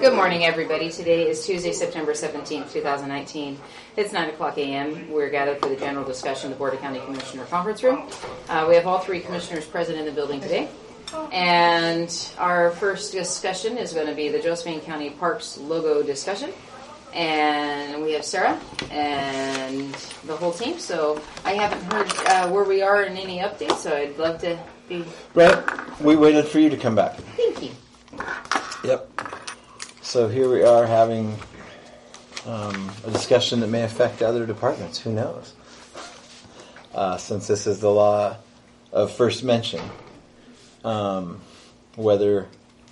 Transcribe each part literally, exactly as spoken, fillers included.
Good morning, everybody. Today is Tuesday, September seventeenth, twenty nineteen. It's nine o'clock a.m. We're gathered for the general discussion of the Board of County Commissioner Conference Room. Uh, we have all three commissioners present in the building today. And our first discussion is going to be the Josephine County Parks logo discussion. And we have Sarah and the whole team. So I haven't heard uh, where we are in any updates, so I'd love to be... Brett, we waited for you to come back. Thank you. Yep. So here we are having um, a discussion that may affect other departments. Who knows? Uh, since this is the law of first mention. Um, whether...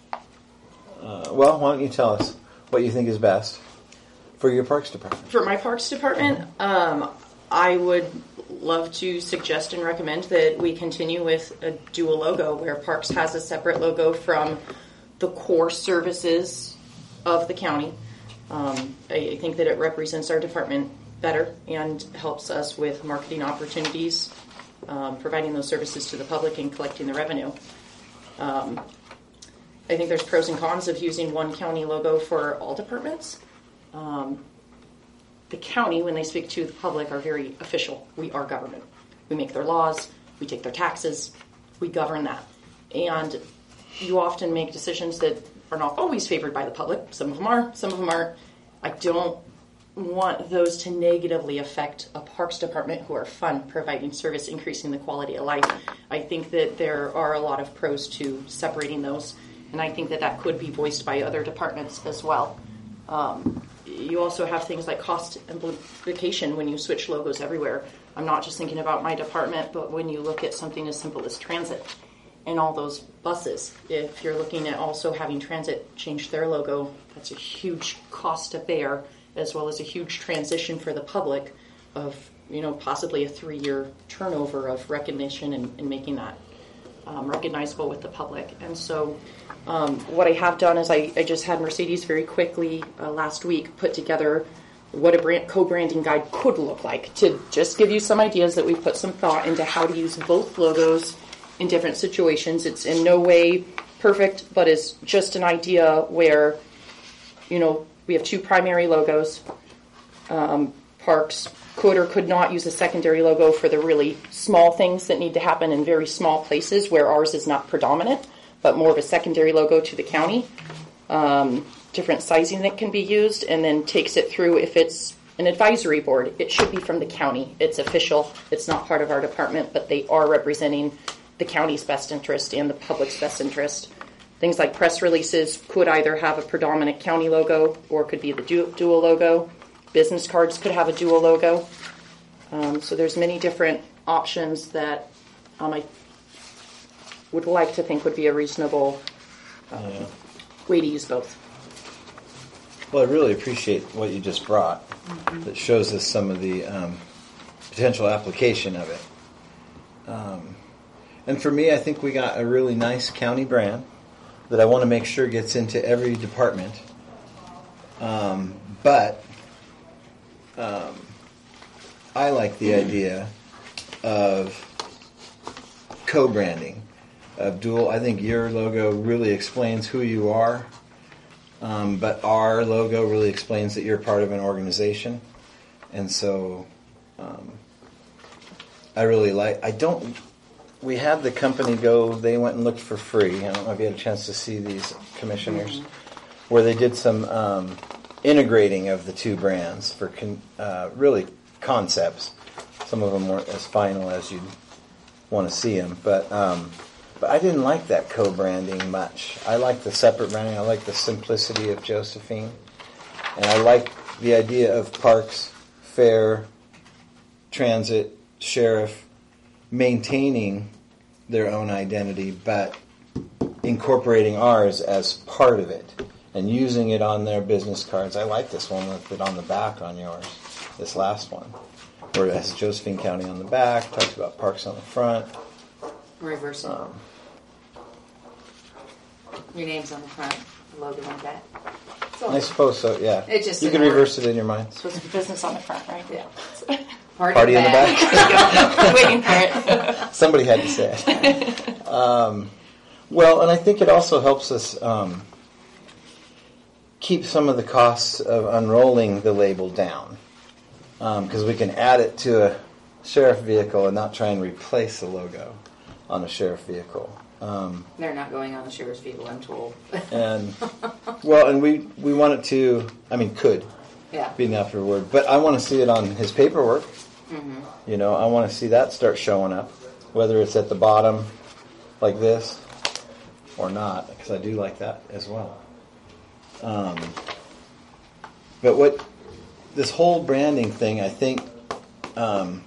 Uh, well, why don't you tell us what you think is best for your Parks Department? For my Parks Department, um, I would love to suggest and recommend that we continue with a dual logo where Parks has a separate logo from the core services of the county. Um, I, I think that it represents our department better and helps us with marketing opportunities, um, providing those services to the public and collecting the revenue. Um, I think there's pros and cons of using one county logo for all departments. Um, the county, when they speak to the public, are very official. We are government. We make their laws. We take their taxes. We govern that. And you often make decisions that are not always favored by the public. Some of them are, some of them aren't. I don't want those to negatively affect a Parks Department who are fun, providing service, increasing the quality of life. I think that there are a lot of pros to separating those, and I think that that could be voiced by other departments as well. Um, you also have things like cost amplification when you switch logos everywhere. I'm not just thinking about my department, but when you look at something as simple as transit and all those buses, if you're looking at also having transit change their logo, that's a huge cost to bear, as well as a huge transition for the public of, you know, possibly a three-year turnover of recognition and, and making that um, recognizable with the public. And so um, what I have done is I, I just had Mercedes very quickly uh, last week put together what a brand, co-branding guide could look like, to just give you some ideas that we've put some thought into how to use both logos in different situations. It's in no way perfect, but is just an idea where, you know, we have two primary logos. Um, Parks could or could not use a secondary logo for the really small things that need to happen in very small places where ours is not predominant, but more of a secondary logo to the county. Um, different sizing that can be used, and then takes it through. If it's an advisory board, it should be from the county. It's official. It's not part of our department, but they are representing the county's best interest and the public's best interest. Things like press releases could either have a predominant county logo or could be the du- dual logo. Business cards could have a dual logo. Um, so there's many different options that um, I would like to think would be a reasonable um, yeah. way to use both. Well, I really appreciate what you just brought. Mm-hmm. That shows us some of the um, potential application of it. Um, and for me, I think we got a really nice county brand that I want to make sure gets into every department. Um, but um, I like the idea of co-branding, of dual. I think your logo really explains who you are, um, but our logo really explains that you're part of an organization. And so um, I really like, I don't... We had the company go, they went and looked for free. I don't know if you had a chance to see these commissioners, mm-hmm. where they did some um, integrating of the two brands for con- uh, really concepts. Some of them weren't as final as you'd want to see them. But, um, but I didn't like that co-branding much. I like the separate branding. I like the simplicity of Josephine. And I like the idea of Parks, Fair, Transit, Sheriff, maintaining their own identity, but incorporating ours as part of it and using it on their business cards. I like this one with it on the back on yours, this last one, where it has Josephine County on the back, talks about Parks on the front. Reverse it. Um, Your name's on the front, the logo on the back. I suppose so, yeah. It just you can reverse it in your mind. Supposed to be business on the front, right? Yeah. Party, Party in the back. back. Waiting for it. Somebody had to say it. Um, well, and I think it also helps us um, keep some of the costs of unrolling the label down, because um, we can add it to a sheriff vehicle and not try and replace the logo on a sheriff vehicle. Um, They're not going on the sheriff's vehicle, I'm told. and well, and we we want it to. I mean, could yeah. be an after word, but I want to see it on his paperwork. Mm-hmm. You know, I want to see that start showing up, whether it's at the bottom like this or not, because I do like that as well. Um, but what this whole branding thing, I think um,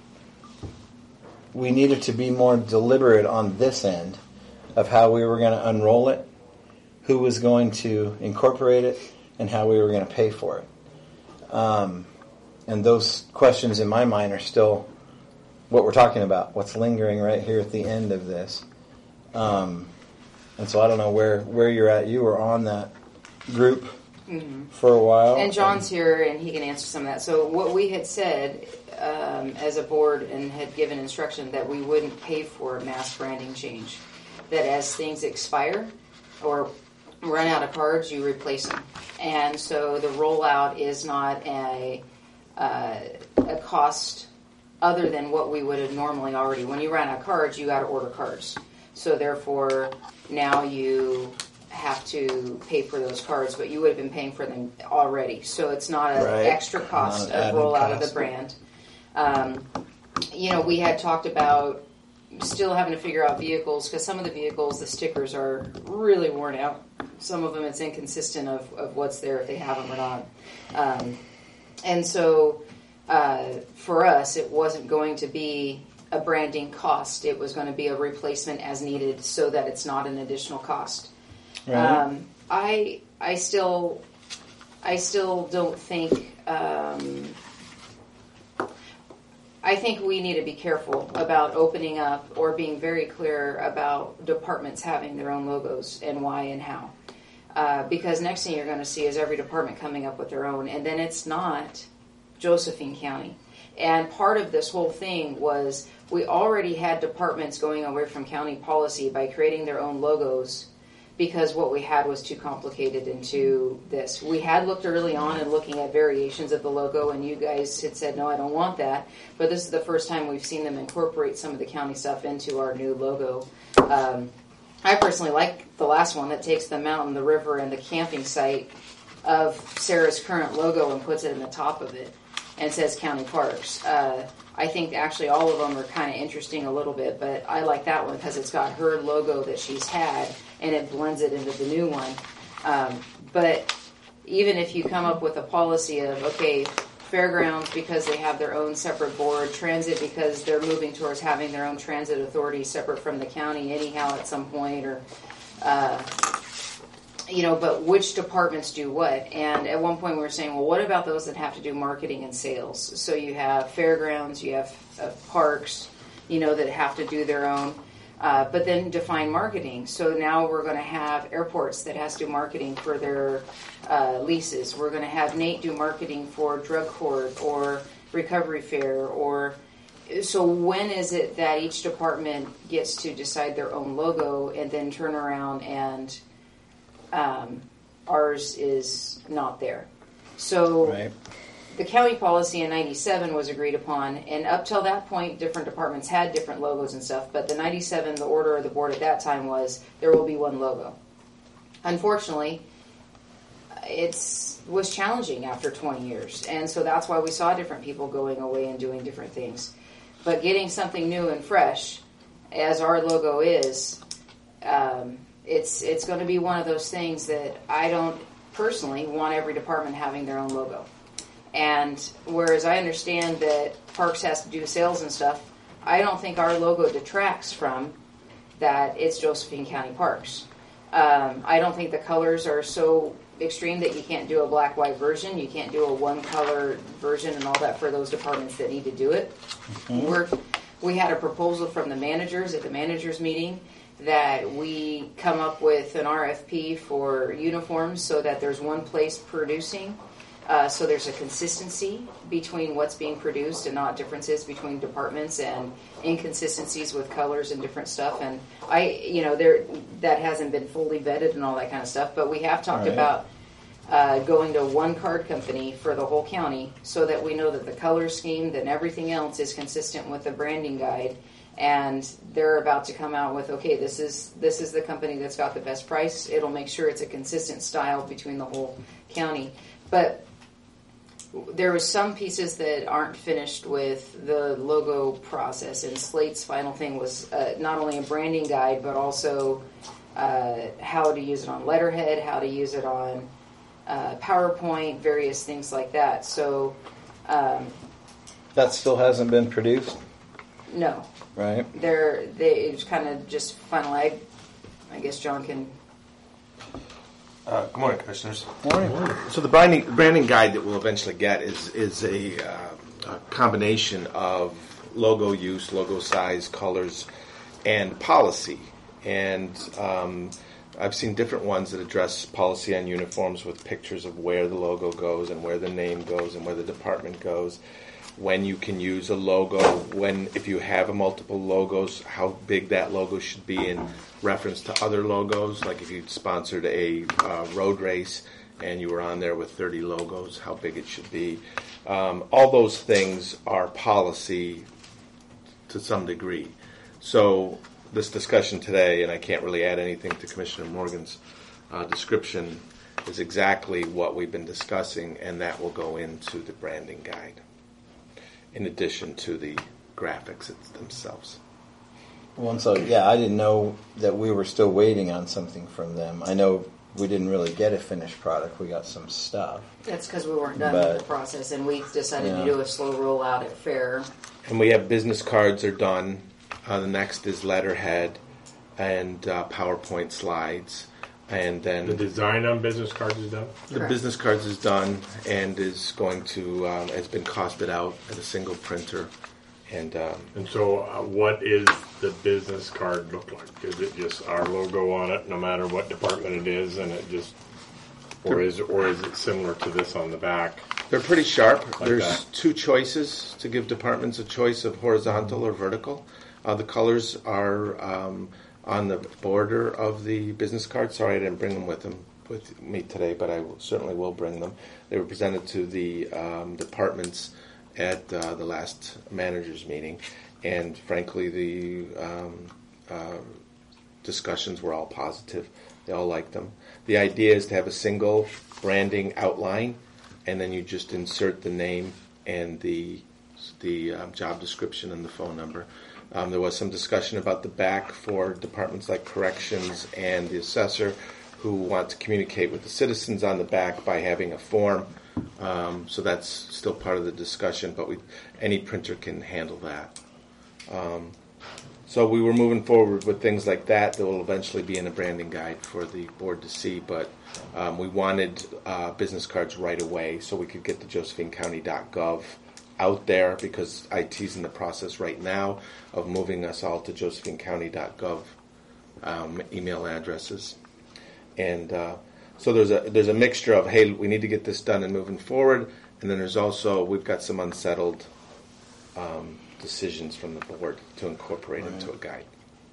we needed to be more deliberate on this end of how we were going to unroll it, who was going to incorporate it, and how we were going to pay for it. Um, and those questions in my mind are still what we're talking about, what's lingering right here at the end of this. Um, and so I don't know where, where you're at. You were on that group mm-hmm. for a while. And John's and, here, and he can answer some of that. So what we had said um, as a board and had given instruction that we wouldn't pay for a mass branding change. That as things expire or run out of cards, you replace them. And so the rollout is not a uh, a cost other than what we would have normally already. When you run out of cards, you got to order cards. So therefore, now you have to pay for those cards, but you would have been paying for them already. So it's not an right. extra cost of rollout cost. of the brand. Um, you know, we had talked about still having to figure out vehicles, because some of the vehicles, the stickers are really worn out. Some of them, it's inconsistent of, of what's there, if they have them or not. Um, and so uh, for us, it wasn't going to be a branding cost. It was going to be a replacement as needed so that it's not an additional cost. Right. Um, I I still I still don't think... Um, I think we need to be careful about opening up or being very clear about departments having their own logos and why and how. Uh, because next thing you're going to see is every department coming up with their own, and then it's not Josephine County. And part of this whole thing was we already had departments going away from county policy by creating their own logos, because what we had was too complicated into this. We had looked early on and looking at variations of the logo, and you guys had said, no, I don't want that. But this is the first time we've seen them incorporate some of the county stuff into our new logo. Um, I personally like the last one that takes the mountain, the river, and the camping site of Sarah's current logo and puts it in the top of it and says County Parks. Uh, I think actually all of them are kind of interesting a little bit, but I like that one because it's got her logo that she's had and it blends it into the new one. Um, but even if you come up with a policy of, okay, fairgrounds because they have their own separate board, transit because they're moving towards having their own transit authority separate from the county anyhow at some point, or uh, you know, but which departments do what? And at one point we were saying, well, what about those that have to do marketing and sales? So you have fairgrounds, you have uh, parks, you know, that have to do their own, uh, but then define marketing. So now we're going to have airports that has to do marketing for their uh, leases. We're going to have Nate do marketing for drug court or recovery fair, or so when is it that each department gets to decide their own logo and then turn around and Um, ours is not there. So right. The county policy in ninety-seven was agreed upon, and up till that point, different departments had different logos and stuff, but the ninety-seven, the order of the board at that time was, there will be one logo. Unfortunately, it's was challenging after twenty years, and so that's why we saw different people going away and doing different things. But getting something new and fresh, as our logo is, um, It's it's going to be one of those things that I don't personally want every department having their own logo. And whereas I understand that Parks has to do sales and stuff, I don't think our logo detracts from that it's Josephine County Parks. Um, I don't think the colors are so extreme that you can't do a black-white version. You can't do a one-color version and all that for those departments that need to do it. Mm-hmm. We're, we had a proposal from the managers at the managers meeting that we come up with an R F P for uniforms so that there's one place producing, uh, so there's a consistency between what's being produced and not differences between departments and inconsistencies with colors and different stuff. And I, you know, there that hasn't been fully vetted and all that kind of stuff, but we have talked right. about uh, going to one card company for the whole county so that we know that the color scheme and everything else is consistent with the branding guide. And they're about to come out with, okay, this is this is the company that's got the best price. It'll make sure it's a consistent style between the whole county. But there was some pieces that aren't finished with the logo process, and Slate's final thing was uh, not only a branding guide, but also uh, how to use it on letterhead, how to use it on uh, PowerPoint, various things like that. So um, That still hasn't been produced, no. right? They're they it's kind of just final. I, I guess John can. Uh, good morning, Commissioners. Morning. So the branding, branding guide that we'll eventually get is is a, uh, a combination of logo use, logo size, colors, and policy. And um, I've seen different ones that address policy on uniforms with pictures of where the logo goes and where the name goes and where the department goes. When you can use a logo, when if you have a multiple logos, how big that logo should be in reference to other logos. Like if you sponsored a uh, road race and you were on there with thirty logos, how big it should be. Um, all those things are policy to some degree. So this discussion today, and I can't really add anything to Commissioner Morgan's uh, description, is exactly what we've been discussing, and that will go into the branding guide, in addition to the graphics themselves. Well, and so, yeah, I didn't know that we were still waiting on something from them. I know we didn't really get a finished product. We got some stuff. That's because we weren't done But- with the process, and we decided Yeah. to do a slow rollout at fair. And we have business cards are done. Uh, the next is letterhead and uh, PowerPoint slides. And then The design on business cards is done? the Correct. business cards is done and is going to, um, has been costed out at a single printer. And um, And so uh, what is the business card look like? Is it just our logo on it, no matter what department it is, and it just, or is, or is it similar to this on the back? they're pretty sharp. Like There's that. two choices to give departments a choice of horizontal or vertical. Uh, the colors are um, on the border of the business card. Sorry, I didn't bring them with them with me today, but I will, certainly will bring them. They were presented to the um, departments at uh, the last managers meeting, and frankly, the um, uh, discussions were all positive. They all liked them. The idea is to have a single branding outline, and then you just insert the name and the the um, job description and the phone number. Um, there was some discussion about the back for departments like corrections and the assessor, who want to communicate with the citizens on the back by having a form. Um, so that's still part of the discussion, but we, any printer can handle that. Um, so we were moving forward with things like that that will eventually be in a branding guide for the board to see, but um, we wanted uh, business cards right away so we could get the josephine county dot gov out there, because I T's in the process right now of moving us all to josephine county dot gov um, email addresses. And uh, so there's a there's a mixture of, hey, we need to get this done and moving forward, and then there's also, we've got some unsettled um, decisions from the board to incorporate into a guide.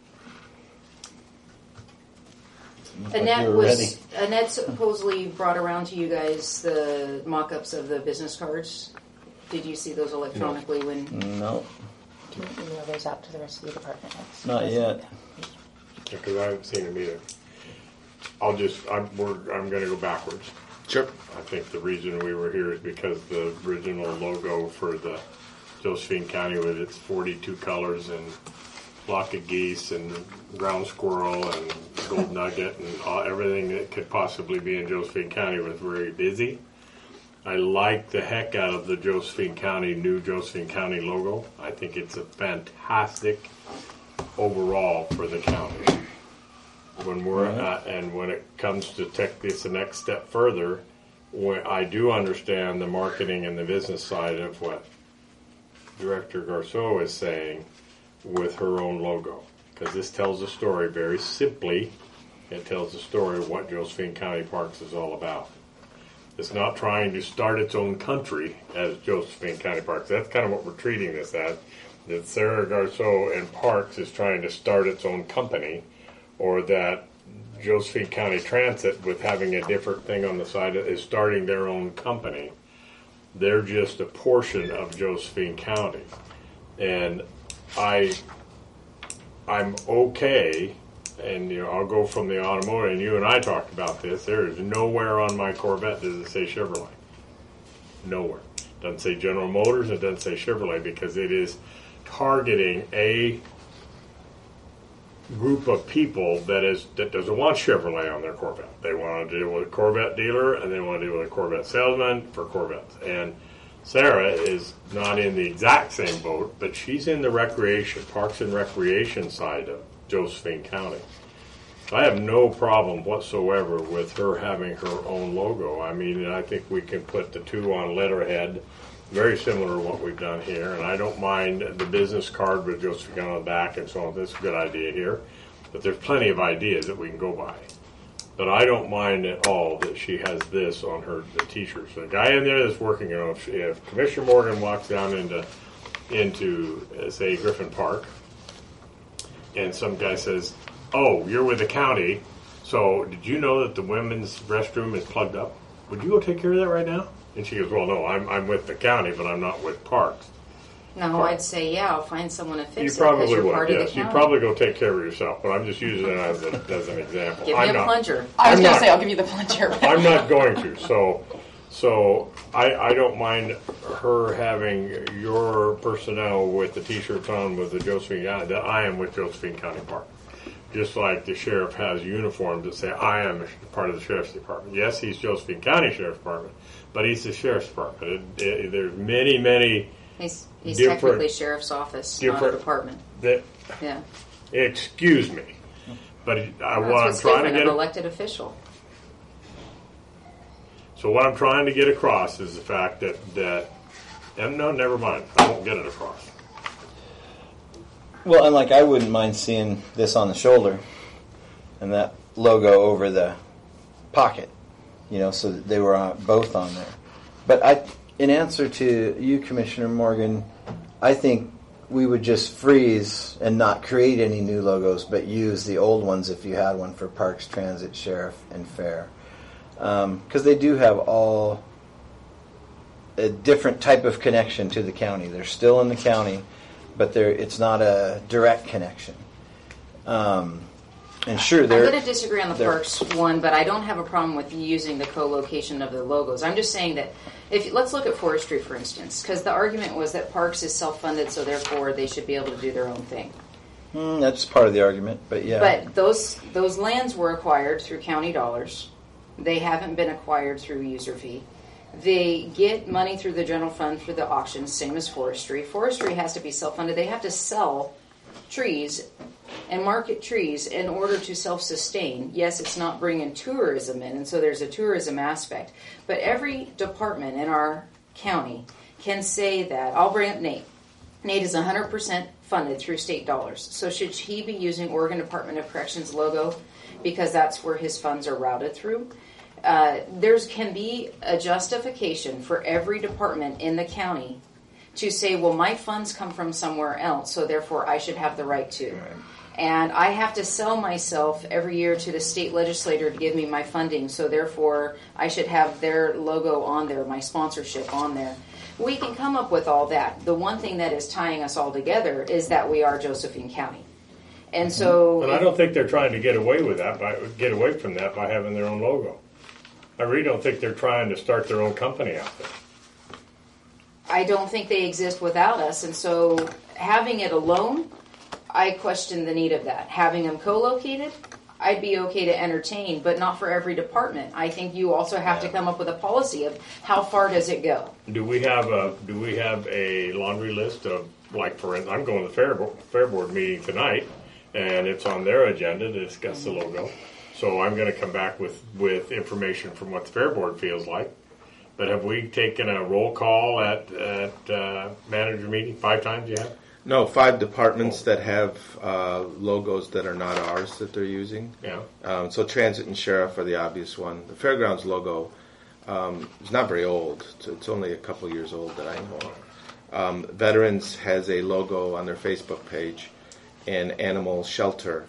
Looked like Annette you were was ready. Annette supposedly brought around to you guys the mock-ups of the business cards. Did you see those electronically when? No, Can you email those out to the rest of the department heads? not yet. Because I haven't seen them either. I'll just, I'm, we're, I'm gonna go backwards. Sure. I think the reason we were here is because the original logo for the Josephine County with its forty-two colors and flock of geese and ground squirrel and gold nugget and all, everything that could possibly be in Josephine County was very busy. I like the heck out of the Josephine County, new Josephine County logo. I think it's a fantastic overall for the county. When we're at, and when it comes to take this the next step further, when I do understand the marketing and the business side of what Director Garceau is saying with her own logo, because this tells a story very simply. It tells a story of what Josephine County Parks is all about. It's not trying to start its own country as Josephine County Parks. That's kind of what we're treating this as. That Sarah Garceau and Parks is trying to start its own company, or that Josephine County Transit with having a different thing on the side is starting their own company. They're just a portion of Josephine County. And I, I'm okay, and you know, I'll go from the automotive, and you and I talked about this, there is nowhere on my Corvette does it say Chevrolet. Nowhere. Doesn't say General Motors, it doesn't say Chevrolet, because it is targeting a group of people that is that doesn't want Chevrolet on their Corvette. They want to deal with a Corvette dealer, and they want to deal with a Corvette salesman for Corvettes. And Sarah is not in the exact same boat, but she's in the recreation, parks and recreation side of Josephine County. I have no problem whatsoever with her having her own logo. I mean, I think we can put the two on letterhead, very similar to what we've done here, and I don't mind the business card with Josephine on the back and so on. That's a good idea here, but there's plenty of ideas that we can go by. But I don't mind at all that she has this on her the t-shirts. The guy in there that's working, you know, if, if Commissioner Morgan walks down into, into uh, say, Griffin Park, and some guy says, oh, you're with the county, so did you know that the women's restroom is plugged up? Would you go take care of that right now? And she goes, well, no, I'm I'm with the county, but I'm not with Parks. No, Park. I'd say, yeah, I'll find someone to fix You it because probably you're would, part of yes. the You county. probably go take care of yourself, but I'm just using it as, a, as an example. Give I'm me a not, plunger. I was I'm going to not- say I'll give you the plunger. I'm not going to. So, so I, I don't mind her having your personnel with the T-shirts on with the Josephine County, that I am with Josephine County Park. Just like the sheriff has uniforms that say, I am part of the sheriff's department. Yes, he's Josephine County Sheriff's Department, but he's the sheriff's department. It, it, there's many, many He's, he's different- technically sheriff's office, not a different- department. that, Yeah. excuse me, but I, That's what I'm what's trying to different, get, an elected official. so what I'm trying to get across is the fact that, that, and no, never mind, I won't get it across. Well, and like I wouldn't mind seeing this on the shoulder and that logo over the pocket, you know, so that they were on, both on there. But I, in answer to you, Commissioner Morgan, I think we would just freeze and not create any new logos, but use the old ones if you had one for Parks, Transit, Sheriff, and Fair. Because um, they do have all a different type of connection to the county. They're still in the county, but they're, it's not a direct connection. Um, and sure, I'm they're... going to disagree on the they're- Parks one, but I don't have a problem with using the co-location of the logos. I'm just saying that if let's look at forestry, for instance, because the argument was that Parks is self-funded, so therefore they should be able to do their own thing. Mm, that's part of the argument, but yeah. But those those lands were acquired through county dollars. They haven't been acquired through user fee. They get money through the general fund through the auctions, same as forestry. Forestry has to be self-funded. They have to sell trees and market trees in order to self-sustain. Yes, it's not bringing tourism in, and so there's a tourism aspect. But every department in our county can say that. I'll bring up Nate. Nate is one hundred percent funded through state dollars. So should he be using Oregon Department of Corrections logo because that's where his funds are routed through? Uh, there's can be a justification for every department in the county to say, well, my funds come from somewhere else, so therefore I should have the right to. Right. And I have to sell myself every year to the state legislator to give me my funding, so therefore I should have their logo on there, my sponsorship on there. We can come up with all that. The one thing that is tying us all together is that we are Josephine County. And so... And I don't think they're trying to get away with that, by get away from that by having their own logo. I really don't think they're trying to start their own company out there. I don't think they exist without us, and so having it alone, I question the need of that. Having them co-located, I'd be okay to entertain, but not for every department. I think you also have to come up with a policy of how far does it go. Do we have a Do we have a laundry list of, like, for instance, I'm going to the fair board, fair board meeting tonight, and it's on their agenda to discuss the logo. So I'm going to come back with, with information from what the fair board feels like. But have we taken a roll call at at uh, manager meeting five times yet? No, five departments that have uh, logos that are not ours that they're using. Yeah. Um, so Transit and Sheriff are the obvious one. The Fairgrounds logo um, is not very old. It's, it's only a couple years old that I know of. Um, Veterans has a logo on their Facebook page, and Animal Shelter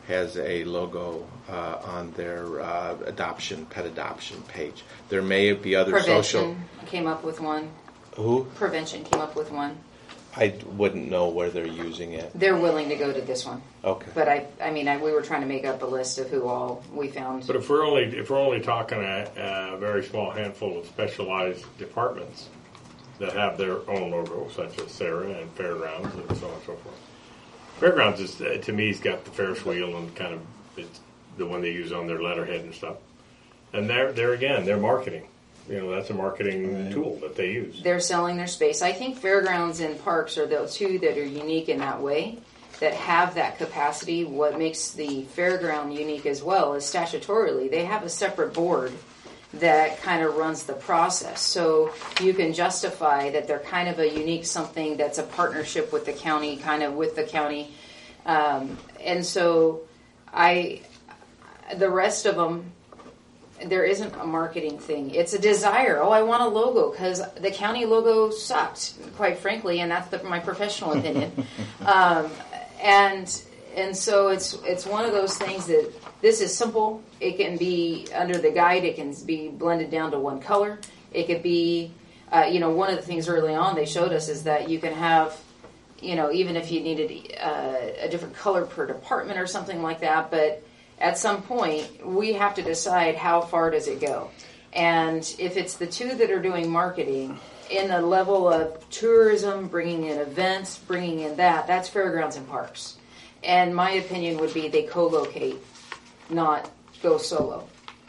has a logo uh, on their uh, adoption, pet adoption page. There may be other Prevention social... came up with one. Who? Prevention came up with one. I wouldn't know where they're using it. They're willing to go to this one. Okay. But I, I mean, I, we were trying to make up a list of who all we found. But if we're only if we're only talking a, a very small handful of specialized departments that have their own logo, such as Sarah and Fairgrounds and so on and so forth. Fairgrounds is uh, to me, has got the Ferris wheel and kind of it's the one they use on their letterhead and stuff. And there, there again, they're marketing. You know, that's a marketing right. tool that they use. They're selling their space. I think fairgrounds and parks are the two that are unique in that way, that have that capacity. What makes the fairground unique as well is statutorily, they have a separate board that kind of runs the process. So you can justify that they're kind of a unique something that's a partnership with the county, kind of with the county. Um, and so I, the rest of them, there isn't a marketing thing. It's a desire. Oh, I want a logo because the county logo sucked, quite frankly, and that's the, my professional opinion. um, and and so it's it's one of those things that this is simple. It can be under the guide. It can be blended down to one color. It could be, uh, you know, one of the things early on they showed us is that you can have, you know, even if you needed uh, a different color per department or something like that, but at some point, we have to decide how far does it go. And if it's the two that are doing marketing, in the level of tourism, bringing in events, bringing in that, that's fairgrounds and parks. And my opinion would be they co-locate, not go solo.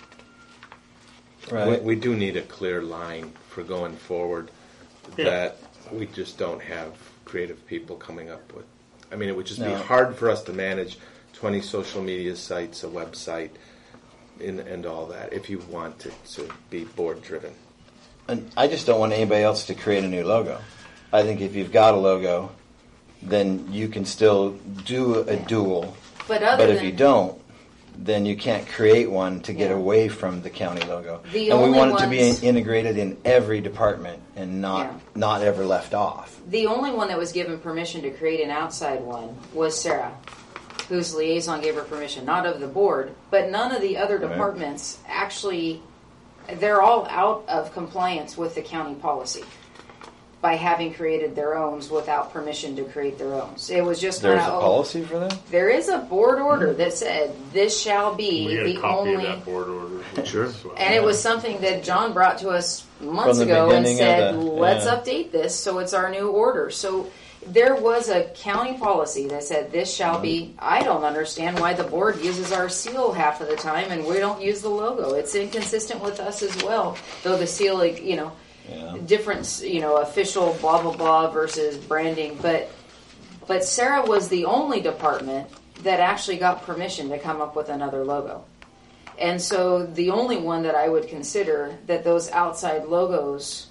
Right. We, we do need a clear line for going forward Yeah. that we just don't have creative people coming up with. I mean, it would just No. be hard for us to manage twenty social media sites, a website, and, and all that, if you want it to be board driven. And I just don't want anybody else to create a new logo. I think if you've got a logo, then you can still do a dual. But other But if than you don't, then you can't create one to get Yeah. away from the county logo. The and we only want it to be ones- integrated in every department and not Yeah. not ever left off. the only one that was given permission to create an outside one was Sarah, whose liaison gave her permission, not of the board, but none of the other Right. departments actually, they're all out of compliance with the county policy by having created their own without permission to create their own. It was just kind There's of, a oh, policy for that? there is a board order that said this shall be We had a the copy only, of that board order. Sure. and it was something that John brought to us months From the ago and beginning of said, the- let's yeah. update this so it's our new order. So there was a county policy that said this shall be. I don't understand why the board uses our seal half of the time and we don't use the logo. It's inconsistent with us as well, though the seal, like, you know, Yeah. different, you know, official blah blah blah versus branding. But but Sarah was the only department that actually got permission to come up with another logo. And so the only one that I would consider that those outside logos,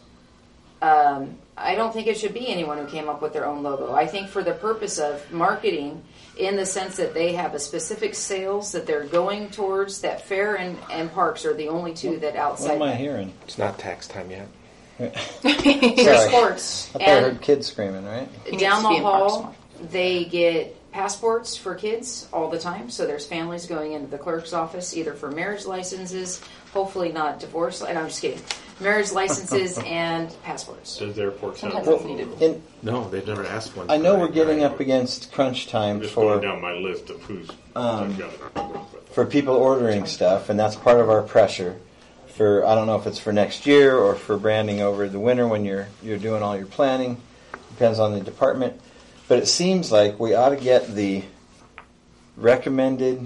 um, I don't think it should be anyone who came up with their own logo. I think for the purpose of marketing, in the sense that they have a specific sales that they're going towards, that fair and, and parks are the only two that What outside. am I hearing? It's not tax time yet. They're Sorry. sports. I thought I And heard kids screaming, right? He needs down to the be in Parks hall, they get passports for kids all the time. So there's families going into the clerk's office either for marriage licenses, hopefully not divorce. And I'm just kidding. Marriage licenses and passports. Does the airport sell Sometimes one? it's needed. In, No, they've never asked one. I know for we're getting right up away. against crunch time I'm just for going down my list of who's Um, I've got it. for people ordering stuff, and that's part of our pressure. For I don't know if it's for next year or for branding over the winter when you're you're doing all your planning. Depends on the department, but it seems like we ought to get the recommended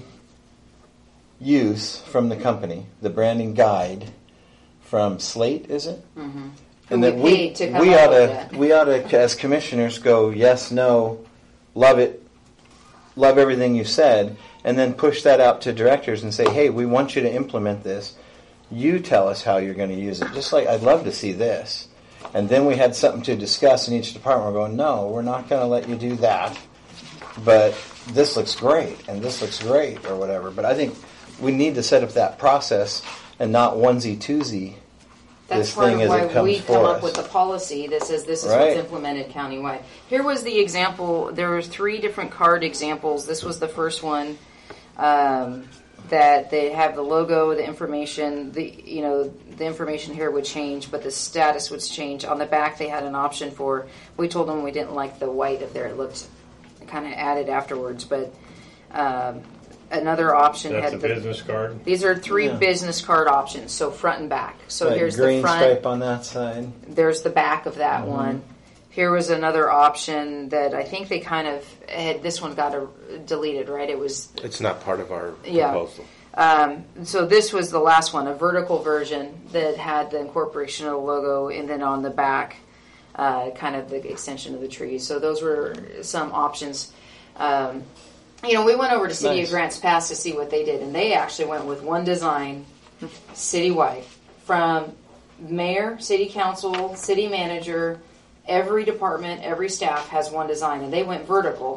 use from the company, the branding guide from Slate, is it? Mm-hmm. And Who that we we paid to come we up ought with to that. we ought to as commissioners go yes, no, love it, love everything you said, and then push that out to directors and say, hey, we want you to implement this. You tell us how you're going to use it. Just like I'd love to see this. And then we had something to discuss in each department. We're going, no, we're not going to let you do that. But this looks great, and this looks great, or whatever. But I think we need to set up that process and not onesie-twosie That's this part thing of as why it comes we for come us. up with a policy that says this is Right. what's implemented countywide. Here was the example. There were three different card examples. This was the first one. Um, that they have the logo, the information, the you know the information here would change, but the status would change. On the back, they had an option for. We told them we didn't like the white up there; it looked kind of added afterwards. But um, another option That's had a the business card. These are three Yeah. business card options, so front and back. So Like here's green the front. stripe on that side. There's the back of that Mm-hmm. one. Here was another option that I think they kind of had. This one got a, deleted, right? It was It's not part of our Yeah. proposal. um, so. This was the last one, a vertical version that had the incorporation of the logo, and then on the back, uh, kind of the extension of the trees. So those were some options. Um, you know, we went over to City Nice. of Grants Pass to see what they did, and they actually went with one design citywide from mayor, city council, city manager. Every department, every staff has one design, and they went vertical.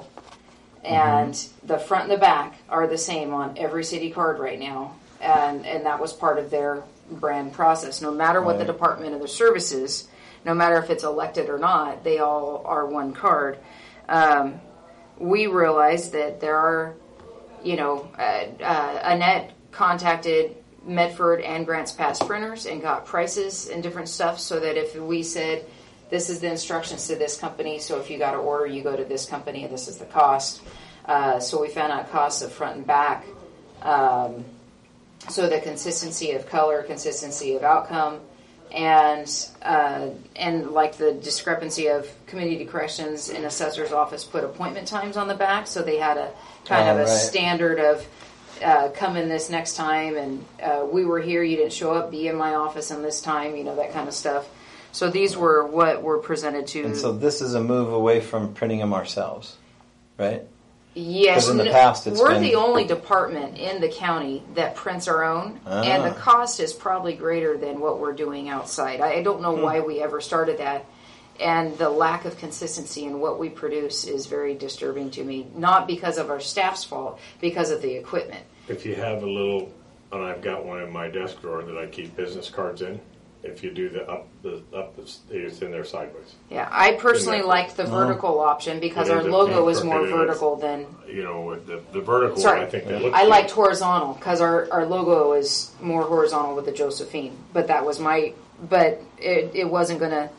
And the front and the back are the same on every city card right now, and and that was part of their brand process. No matter what the Right. department of the services, no matter if it's elected or not, they all are one card. Um, we realized that there are, you know, uh, uh, Annette contacted Medford and Grants Pass printers and got prices and different stuff, so that if we said, this is the instructions to this company, so if you got to order, you go to this company, and this is the cost. Uh, so we found out costs of front and back. Um, so the consistency of color, consistency of outcome, and uh, and like the discrepancy of community corrections and assessor's office put appointment times on the back, so they had a kind Oh, of a right. standard of uh, come in this next time, and uh, we were here, you didn't show up, be in my office in this time, you know, that kind of stuff. So these were what were presented to. And so this is a move away from printing them ourselves, right? Yes, 'Cause in the no- past it's we're been- the only department in the county that prints our own, and the Ah. cost is probably greater than what we're doing outside. I I don't Hmm. know why we ever started that, and the lack of consistency in what we produce is very disturbing to me. Not because of our staff's fault, because of the equipment. If you have a little, and I've got one in my desk drawer that I keep business cards in. If you do the up, the up, the, it's in there sideways. Yeah, I personally Isn't that- like the vertical option because It our ends up logo being is more crooked, it is. vertical than. You know, with the the vertical Sorry, one, I think that looks. I good. liked horizontal because our, our logo is more horizontal with the Josephine. But that was my, but it, it wasn't gonna,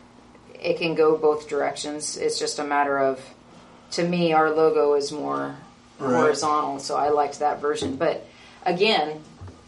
it can go both directions. It's just a matter of, to me, our logo is more Right. horizontal, so I liked that version. But again,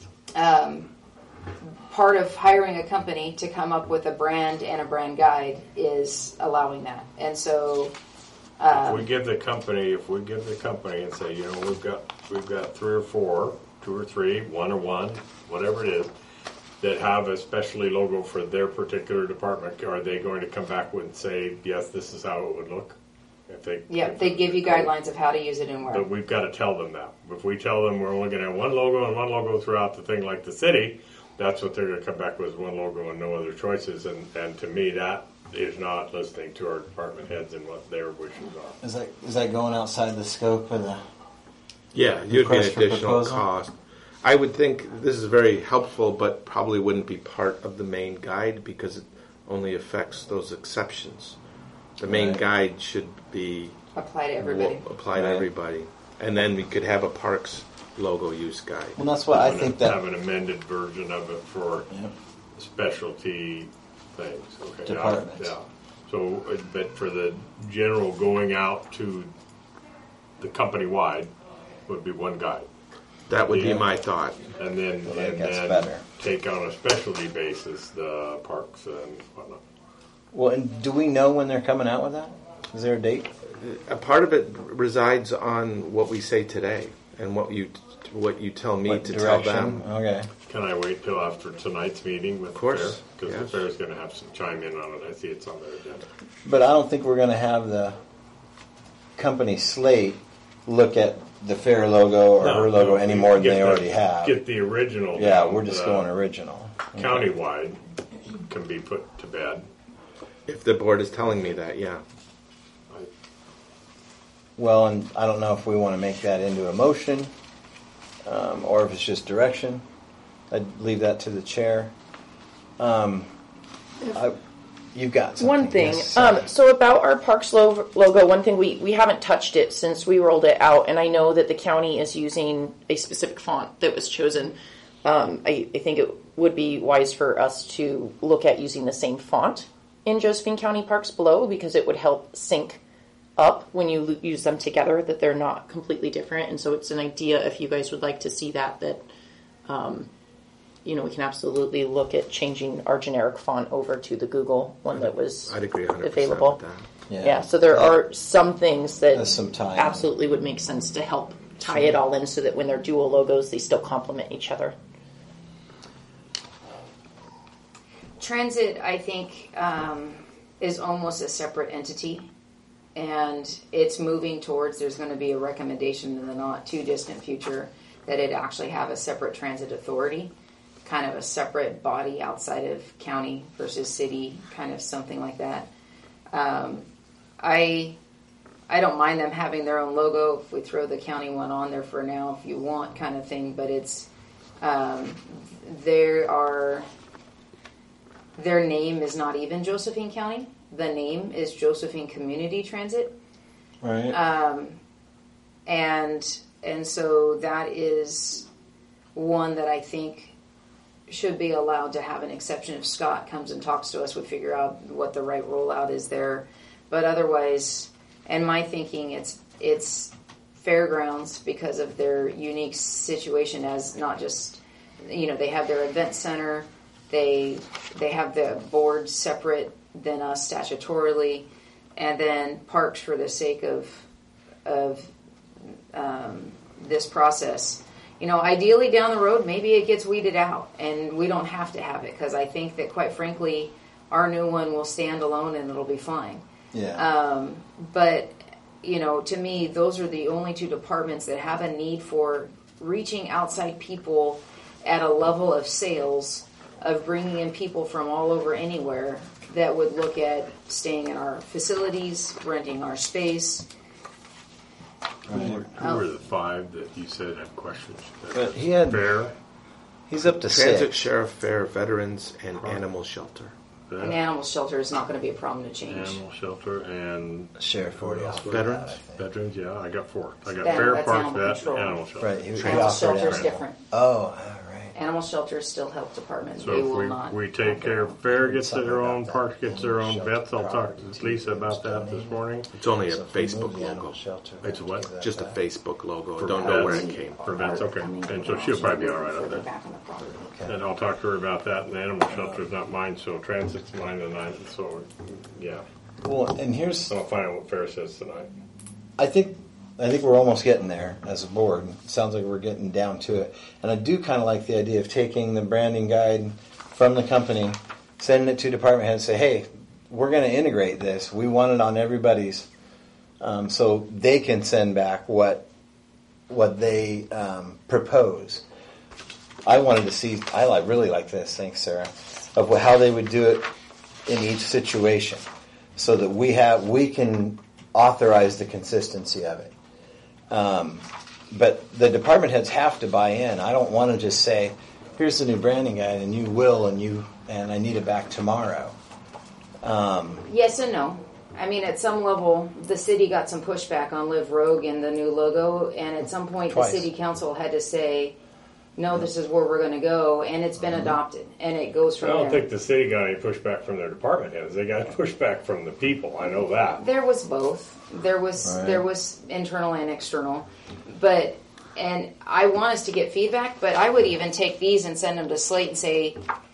um, part of hiring a company to come up with a brand and a brand guide is allowing that. And so, If we give the company, if we give the company and say, you know, we've got we've got three or four, two or three, one or one, whatever it is, that have a specialty logo for their particular department, are they going to come back with and say, yes, this is how it would look? If they, yeah, if they give you if- guidelines of how to use it and where. But we've got to tell them that. If we tell them we're only going to have one logo and one logo throughout the thing, like the city, that's what they're going to come back with, one logo and no other choices. And, and to me, that is not listening to our department heads and what their wishes are. Is that is that going outside the scope of the? Yeah, you'd be an Request for additional proposal? cost. I would think this is very helpful, but probably wouldn't be part of the main guide because it only affects those exceptions. The main Right. guide should be Apply to everybody. wo- apply to Right. everybody, and then we could have a parks logo use guide. Well, that's what I And think have that. an amended version of it for Yep. specialty things. Okay. Departments. Yeah. So, uh, but for the general going out to the company wide would be one guide. That would Yeah. be my thought. And then, I think and that's then better. take on a specialty basis the parks and whatnot. Well, and do we know when they're coming out with that? Is there a date? A part of it resides on what we say today and what you what you tell me What to direction? tell them. Okay. Can I wait till after tonight's meeting with Of course, the fair? Because yes. the fair is going to have some chime in on it. I see it's on their agenda. But I don't think we're going to have the company slate look at the fair logo or her logo any more than Get they the- already have. Get the original. Yeah, down, we're just uh, going original. Countywide can be put to bed. If the board is telling me that, yeah. I- Well, and I don't know if we want to make that into a motion um, or if it's just direction. I'd leave that to the chair. Um, I, you've got something. One thing, Yes, um, so about our Parks lo- logo, one thing, we, we haven't touched it since we rolled it out, and I know that the county is using a specific font that was chosen. Um, I, I think it would be wise for us to look at using the same font in Josephine County Parks below, because it would help sync up when you lo- use them together, that they're not completely different. And so it's an idea, if you guys would like to see that, that, um, you know, we can absolutely look at changing our generic font over to the Google one that was I'd agree one hundred percent available. with that. Yeah. Yeah, so there Yeah. are some things that There's some tie-in. absolutely would make sense to help tie it all in, so that when they're dual logos, they still complement each other. Transit, I think, um, is almost a separate entity, and it's moving towards, there's going to be a recommendation in the not too distant future that it actually have a separate transit authority, kind of a separate body outside of county versus city, kind of something like that. Um, I I don't mind them having their own logo if we throw the county one on there for now if you want, kind of thing, but it's um, there are their name is not even Josephine County. The name is Josephine Community Transit. Right. Um, and and so that is one that I think should be allowed to have an exception. If Scott comes and talks to us, we figure out what the right rollout is there. But otherwise, and my thinking, it's it's fairgrounds because of their unique situation as not just, you know, they have their event center, they they have the board separate than us statutorily, and then parks for the sake of of um, this process. You know, ideally down the road, maybe it gets weeded out and we don't have to have it, because I think that, quite frankly, our new one will stand alone and it'll be fine. Yeah. Um, but, you know, to me, those are the only two departments that have a need for reaching outside people at a level of sales, of bringing in people from all over anywhere that would look at staying in our facilities, renting our space. Who were, who were the five that you said had questions? But he had- Fair, He's up to Transit, six. sheriff, fair, veterans, and animal shelter. An that, animal shelter is not going to be a problem to change. animal shelter, and Sheriff already offered Veterans? that, I think. veterans. Yeah, I got four. I got That- fair, that's park, animal vet, control. animal shelter. Right. He, he Animal offered shelter is that. different. Oh, all right. Animal shelter is still health department. So they if will we, not. we take care, fair gets Something their about own, that. park gets their own, Shelter vets. I'll talk property to Lisa about that still this need- morning. It's only a So if we move Facebook the animal logo. shelter, It's what? give that Just a back. Facebook logo. For Don't know where vets. it came For from. vets, okay. And so she'll probably be all right up there. Back on the property. Okay. And I'll talk to her about that, and the animal shelter's not mine, so transit's mine tonight, so, yeah. Well, and here's, So I'll find out what Fair says tonight. I think, I think we're almost getting there as a board. It sounds like we're getting down to it. And I do kind of like the idea of taking the branding guide from the company, sending it to department heads, and say, hey, we're going to integrate this. We want it on everybody's, um, so they can send back what what they um, propose. I wanted to see, I like really like this, thanks Sarah, of how they would do it in each situation, so that we have we can authorize the consistency of it. Um, but the department heads have to buy in. I don't want to just say, here's the new branding guide, and you will, and you and I need it back tomorrow. Um, Yes and no. I mean, at some level, the city got some pushback on Live Rogue and the new logo, and at some point, Twice. the city council had to say, no, this is where we're going to go, and it's been adopted, and it goes I from don't there. think the city got any pushback from their department heads. They got pushback from the people. I know that. There was both. There was Right. there was internal and external, but and I want us to get feedback. But I would even take these and send them to Slate and say,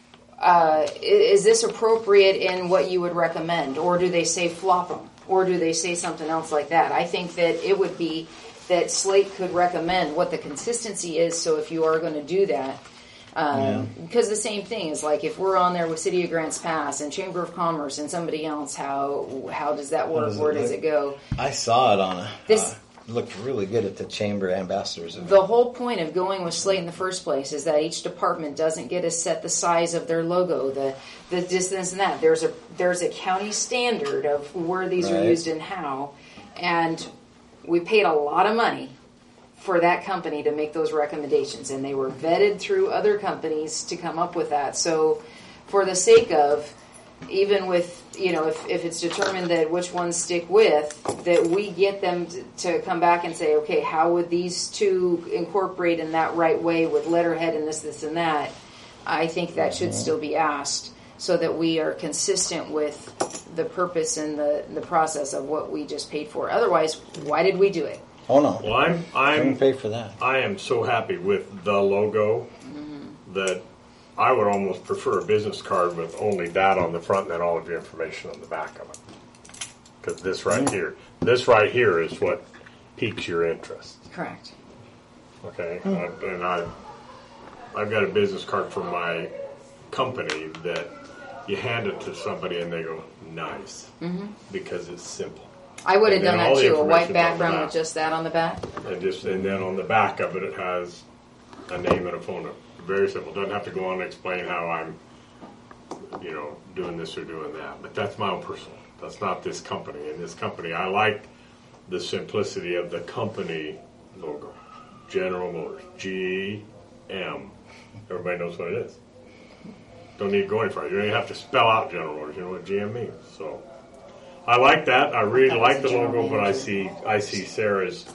uh, i- is this appropriate in what you would recommend, or do they say flop them, or do they say something else like that? I think that it would be that Slate could recommend what the consistency is. So if you are going to do that. Um, Because the same thing is like if we're on there with City of Grants Pass and Chamber of Commerce and somebody else, how how does that work? does it Where does look? it go? I saw it on a. This- uh, looked really good at the chamber ambassadors event. The whole point of going with Slate in the first place is that each department doesn't get to set the size of their logo, the the distance and that. There's a there's a county standard of where these are Right. used and how, and we paid a lot of money for that company to make those recommendations, and they were vetted through other companies to come up with that. So, for the sake of even with, you know, if, if it's determined that which ones stick with, that we get them to, to come back and say, okay, how would these two incorporate in that right way with letterhead and this, this, and that? I think that should still be asked so that we are consistent with the purpose and the, the process of what we just paid for. Otherwise, why did we do it? Oh no, Well, I'm I didn't I'm pay for that. I am so happy with the logo that I would almost prefer a business card with only that on the front and then all of your information on the back of it. Because this right here, this right here is what piques your interest. Correct. Okay, uh, and I, I've got a business card from my company that you hand it to somebody and they go, nice, because it's simple. I would have And then done all that the too, a white information's on the background back. with just that on the back. And just and then on the back of it, it has a name and a phone number. Very simple. Doesn't have to go on and explain how I'm, you know, doing this or doing that. But that's my own personal. That's not this company. And this company, I like the simplicity of the company logo. General Motors, G M. Everybody knows what it is. Don't need to go any further. You don't even have to spell out General Motors. You know what G M means. So I like that. I really That was like the the general logo, but I manager. see I see Sarah's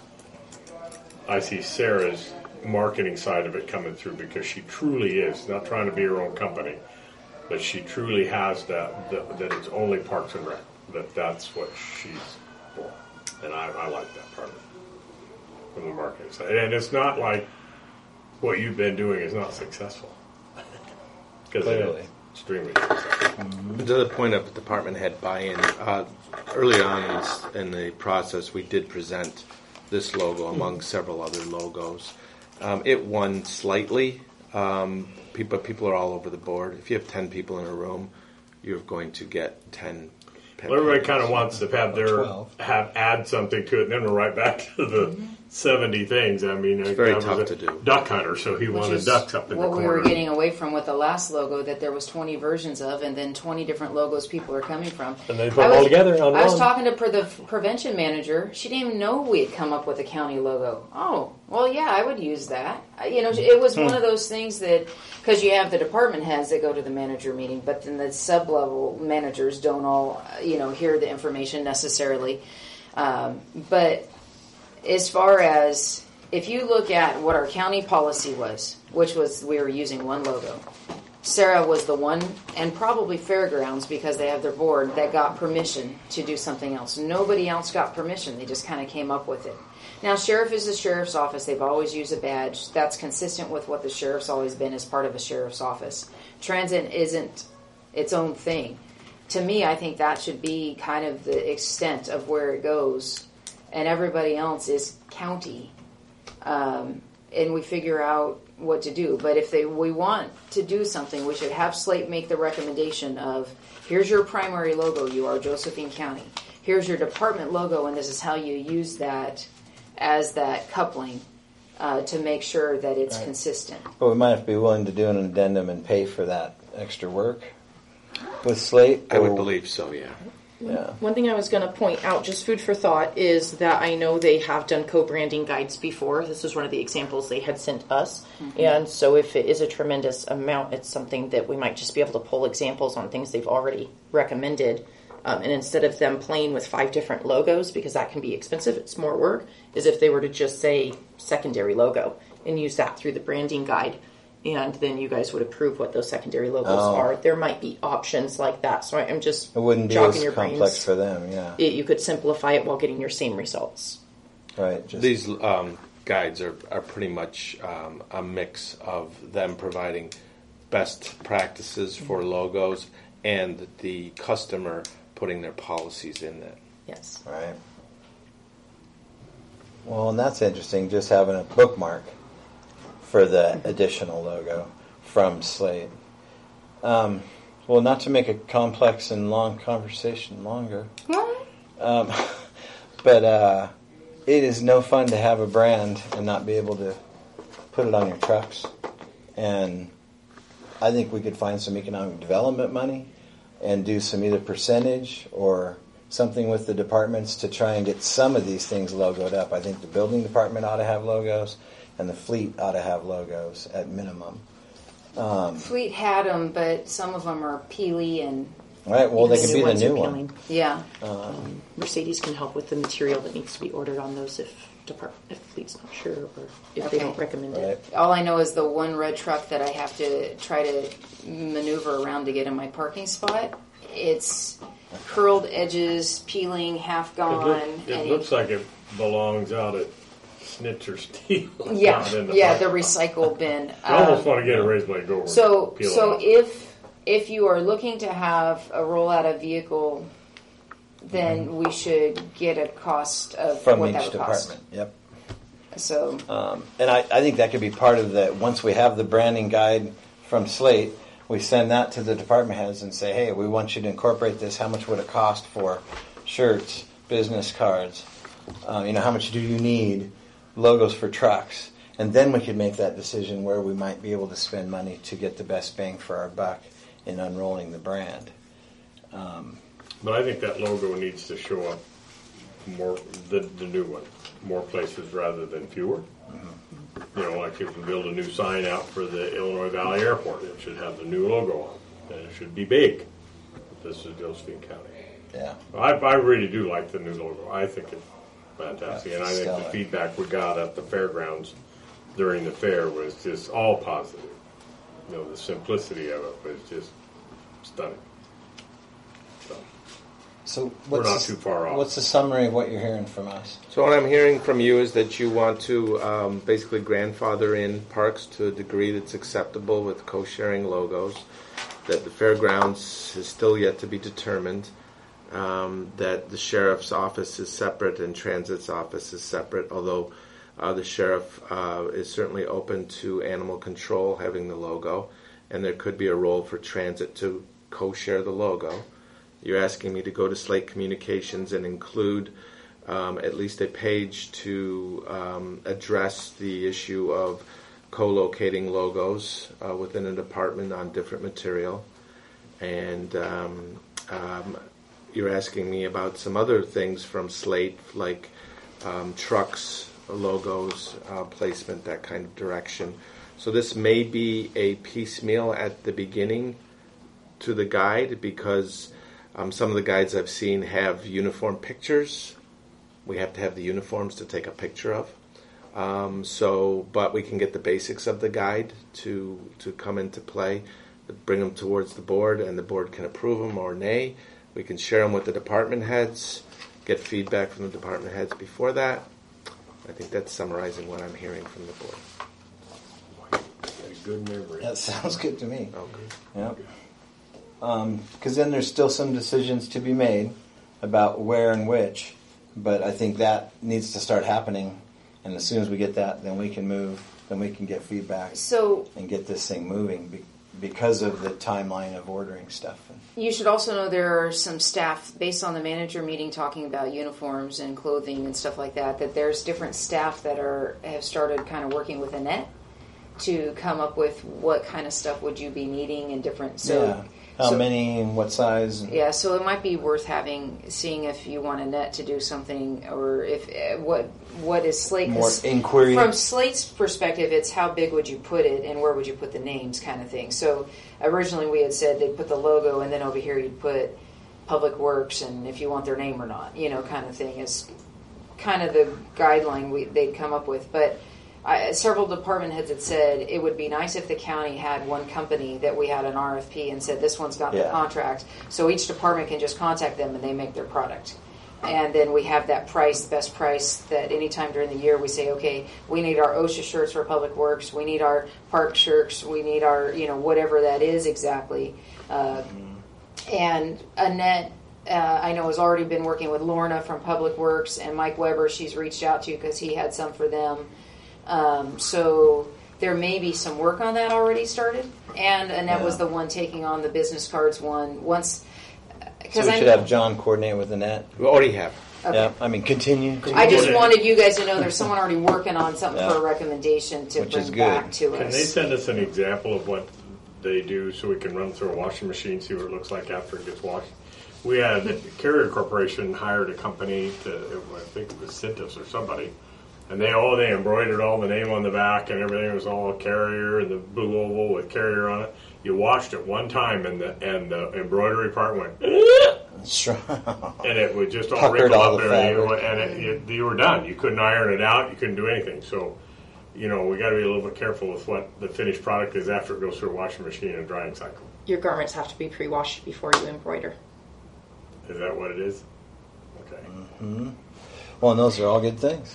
I see Sarah's marketing side of it coming through because she truly is not trying to be her own company, but she truly has that that, that it's only Parks and Rec. That that's what she's for, and I, I like that part of it from the marketing side. And it's not like what you've been doing is not successful because it Clearly. is extremely successful. To the point of department head buy-in, uh, early on in, this, in the process, we did present this logo among several other logos. Um, it won slightly. Um, people, people are all over the board. If you have ten people in a room, you're going to get ten. Well, everybody kind of wants to have their twelve. have add something to it, and then we're right back to the seventy things. I mean, it's very tough to do. Duck hunter, so he Which wanted is ducks up in the what we corner. were getting away from with the last logo that there was twenty versions of, and then twenty different logos people are coming from. And they put I them all was- together on I was one. talking to pre- the prevention manager. She didn't even know we had come up with a county logo. Oh, well, yeah, I would use that. I- You know, it was one of those things that, because you have the department heads that go to the manager meeting, but then the sub-level managers don't all, uh, you know, hear the information necessarily. Um, but as far as, if you look at what our county policy was, which was we were using one logo, Sarah was the one, and probably Fairgrounds, because they have their board, that got permission to do something else. Nobody else got permission. They just kind of came up with it. Now, sheriff is the sheriff's office. They've always used a badge. That's consistent with what the sheriff's always been as part of a sheriff's office. Transit isn't its own thing. To me, I think that should be kind of the extent of where it goes, and everybody else is county. Um, and we figure out what to do. But if they we want to do something, we should have Slate make the recommendation of, here's your primary logo, you are Josephine County. Here's your department logo, and this is how you use that as that coupling uh, to make sure that it's Right. consistent. But we might have to be willing to do an addendum and pay for that extra work with Slate. I would or- believe so, yeah. Yeah. One thing I was going to point out, just food for thought, is that I know they have done co-branding guides before. This is one of the examples they had sent us. And so if it is a tremendous amount, it's something that we might just be able to pull examples on things they've already recommended. Um, and instead of them playing with five different logos, because that can be expensive, it's more work, is if they were to just say secondary logo and use that through the branding guide. And then you guys would approve what those secondary logos Oh. are. There might be options like that. So I'm just It wouldn't be jogging as your complex brains. for them, yeah. It, you could simplify it while getting your same results. Right. Just, These um, guides are, are pretty much um, a mix of them providing best practices for logos and the customer putting their policies in it. Yes. right. Well, and that's interesting, just having a bookmark for the additional logo from Slate. Um, well, not to make a complex and long conversation longer, um, but uh, it is no fun to have a brand and not be able to put it on your trucks. And I think we could find some economic development money and do some either percentage or something with the departments to try and get some of these things logoed up. I think the building department ought to have logos, and the fleet ought to have logos at minimum. Um, Fleet had them, but some of them are peely and All right, well, they could be the ones are new one. peeling. Yeah. Um, Mercedes can help with the material that needs to be ordered on those if depart if fleet's not sure or if Okay. they don't recommend Right. it. All I know is the one red truck that I have to try to maneuver around to get in my parking spot. It's curled edges, peeling, half It, gone. look, and it looks like it belongs out at Snitzer Steel. yeah, not in the yeah, the parking lot. recycle bin. I almost Um, want to get a razor blade go over. So, and peel so it off. if if you are looking to have a rollout of vehicle, then we should get a cost of From what each that would cost. department. Yep. So, Um, and I, I think that could be part of the, once we have the branding guide from Slate, we send that to the department heads and say, hey, we want you to incorporate this. How much would it cost for shirts, business cards? Uh, you know, how much do you need? Logos for trucks. And then we could make that decision where we might be able to spend money to get the best bang for our buck in unrolling the brand. Um, But I think that logo needs to show up more, the, the new one, more places rather than fewer. Mm-hmm. You know, like if we build a new sign out for the Illinois Valley Airport, it should have the new logo on, and it should be big. This is Josephine County. yeah. I, I really do like the new logo. I think it's fantastic, and I think the Stellar. feedback we got at the fairgrounds during the fair was just all positive. You know, the simplicity of it was just stunning. So, So We're what's not the- too far off. What's the summary of what you're hearing from us? So what I'm hearing from you is that you want to um, basically grandfather in parks to a degree that's acceptable with co-sharing logos, that the fairgrounds is still yet to be determined, um, that the sheriff's office is separate and transit's office is separate, although uh, the sheriff uh, is certainly open to animal control having the logo, and there could be a role for transit to co-share the logo. You're asking me to go to Slate Communications and include um, at least a page to um, address the issue of co-locating logos uh, within a department on different material. And um, um, you're asking me about some other things from Slate, like um, trucks, logos, uh, placement, that kind of direction. So this may be a piecemeal at the beginning to the guide, because um, some of the guides I've seen have uniform pictures. We have to have the uniforms to take a picture of. Um, so, but we can get the basics of the guide to to come into play, bring them towards the board, and the board can approve them or nay. We can share them with the department heads, get feedback from the department heads before that. I think that's summarizing what I'm hearing from the board. a good memory. That sounds good to me. Oh, good. Yep. Because then there's still some decisions to be made about where and which, but I think that needs to start happening, and as soon as we get that, then we can move, then we can get feedback so and get this thing moving be- because of the timeline of ordering stuff. you should also know there are some staff, based on the manager meeting talking about uniforms and clothing and stuff like that, that there's different staff that are have started kind of working with Annette to come up with what kind of stuff would you be needing and different. So, yeah. How so- many and what size? And, Yeah, so it might be worth having, seeing if you want Annette to do something, or if uh, what what is Slate. 'cause More inquiry. From Slate's perspective, it's how big would you put it and where would you put the names, kind of thing. So originally we had said they'd put the logo, and then over here you'd put Public Works, and if you want their name or not, you know, kind of thing is kind of the guideline we they'd come up with, but. I, several department heads had said it would be nice if the county had one company that we had an R F P and said this one's got Yeah. the contract, so each department can just contact them and they make their product. And then we have that price, the best price, that anytime during the year we say, okay, we need our OSHA shirts for Public Works, we need our park shirts, we need our, you know, whatever that is exactly. Uh, and Annette, uh, I know, has already been working with Lorna from Public Works, and Mike Weber she's reached out to because he had some for them. Um, so there may be some work on that already started, and Annette Yeah. was the one taking on the business cards one once. So Because we I should know- have John coordinate with Annette. We already have. Okay. Yeah, I mean, continue. I just Okay. wanted you guys to know there's someone already working on something Yeah. for a recommendation to Which bring is good. back to Can us. they send us an example of what they do so we can run through a washing machine, see what it looks like after it gets washed? We had Carrier Corporation hired a company to, I think it was Cintas or somebody, and they all they embroidered all the name on the back and everything. It was all Carrier and the blue oval with Carrier on it. You washed it one time, and the and the embroidery part went, Sure. and it would just all Puckered wrinkle all up the and everything, fabric. and it, you, you were done. You couldn't iron it out. You couldn't do anything. So, you know, we got to be a little bit careful with what the finished product is after it goes through a washing machine and drying cycle. Your garments have to be pre-washed before you embroider. Is that what it is? Okay. Mm-hmm. Well, and those are all good things.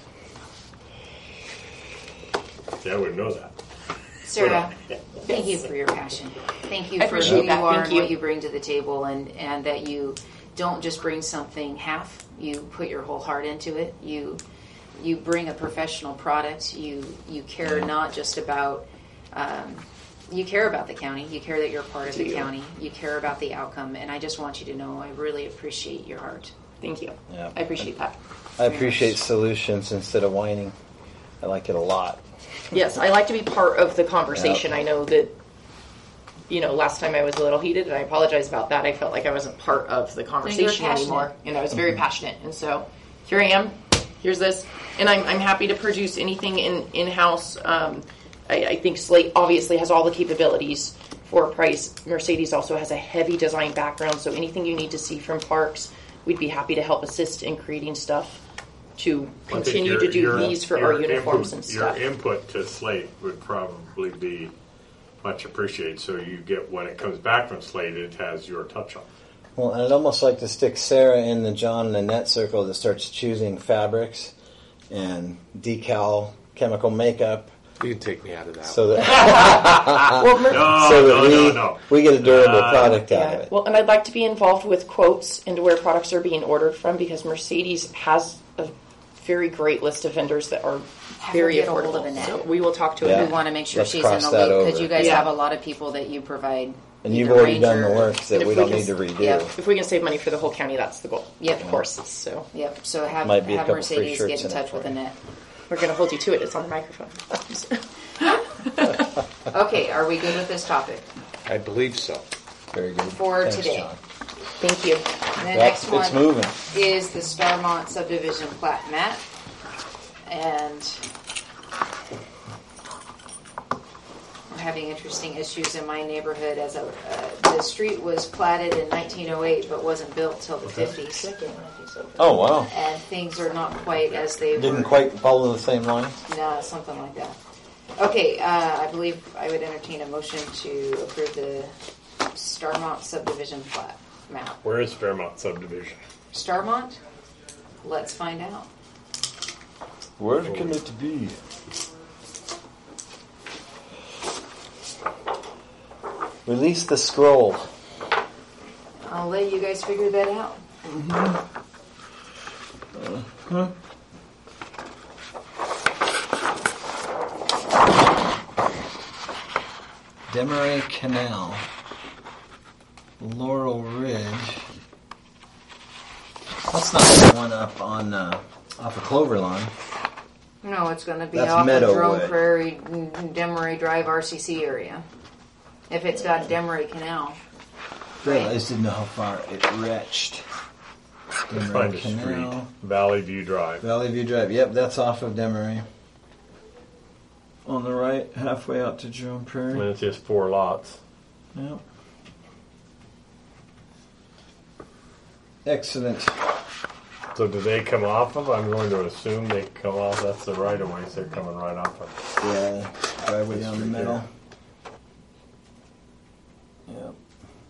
See, I wouldn't know that. Sarah, thank you for your passion. Thank you I for who appreciate you that. are Thank and you. what you bring to the table, and, and that you don't just bring something half. You put your whole heart into it. You you bring a professional product. You you care not just about um, you care about the county. You care that you're part of the you. county. You care about the outcome, and I just want you to know I really appreciate your heart. Thank you. Yeah. I appreciate that. I appreciate solutions instead of whining. I like it a lot. Yes, I like to be part of the conversation. Yep. I know that, you know, last time I was a little heated, and I apologize about that. I felt like I wasn't part of the conversation passionate. anymore, and I was very passionate. And so here I am. Here's this, and I'm, I'm happy to produce anything in in house. Um, I, I think Slate obviously has all the capabilities for a price. Mercedes also has a heavy design background, so anything you need to see from Parks, we'd be happy to help assist in creating stuff to I think continue your- to do your- these for your our uniforms input, and stuff. Your input to Slate would probably be much appreciated. So you get, when it comes back from Slate, it has your touch on it. Well, and I'd almost like to stick Sarah in the John and Annette circle that starts choosing fabrics and decal chemical makeup, You can take me out of that. so that Well, Mer- No, so that no, we no, no. we get a durable Uh, product out of Yeah. it. Well, and I'd like to be involved with quotes into where products are being ordered from, because Mercedes has a very great list of vendors that are Have very her get a hold affordable. of Annette. So we will talk to Yeah. her. We want to make sure Let's she's in cross the that loop because over. you guys Yeah. have a lot of people that you provide. And you've either already done the ranger- work that And if we we don't can- need to redo. yeah. If we can save money for the whole county, that's the goal. Yep. Of course. So Yep. So have, Might be a have couple free Mercedes shirts get in in it touch for with you. Annette. we're going to hold you to it. It's on the microphone. Okay, are we good with this topic I believe so. Very good. for Thanks, today? John. Thank you. And the Yep, next it's one moving. is the Starmont subdivision plat map, and we're having interesting issues in my neighborhood. As a uh, the street was platted in nineteen oh eight, but wasn't built till the fifties, Oh wow! and things are not quite as they Didn't were. quite follow the same line. No, something like that. Okay, uh, I believe I would entertain a motion to approve the Starmont subdivision plat map. Where is Fairmont subdivision? Starmont? Let's find out. Where can it be? Release the scroll. I'll let you guys figure that out. Desmarais Canal, Laurel Ridge. That's not the one up on uh, off of Cloverlawn. No, it's going to be That's off of Meadowwood. Jerome Prairie, mm, Demery Drive, R C C area. If it's got Demery Canal. Good. I just didn't know how far it reached. Let's Desmarais find a street. Canal, Valley View Drive. Valley View Drive. Yep, that's off of Desmarais. On the right, halfway out to Jerome And Prairie. it's just four lots. Yep. Excellent. So do they come off of? I'm going to assume they come off. That's the right of way, so they're coming right off of. Yeah, driveway down the Street middle. there. Yep.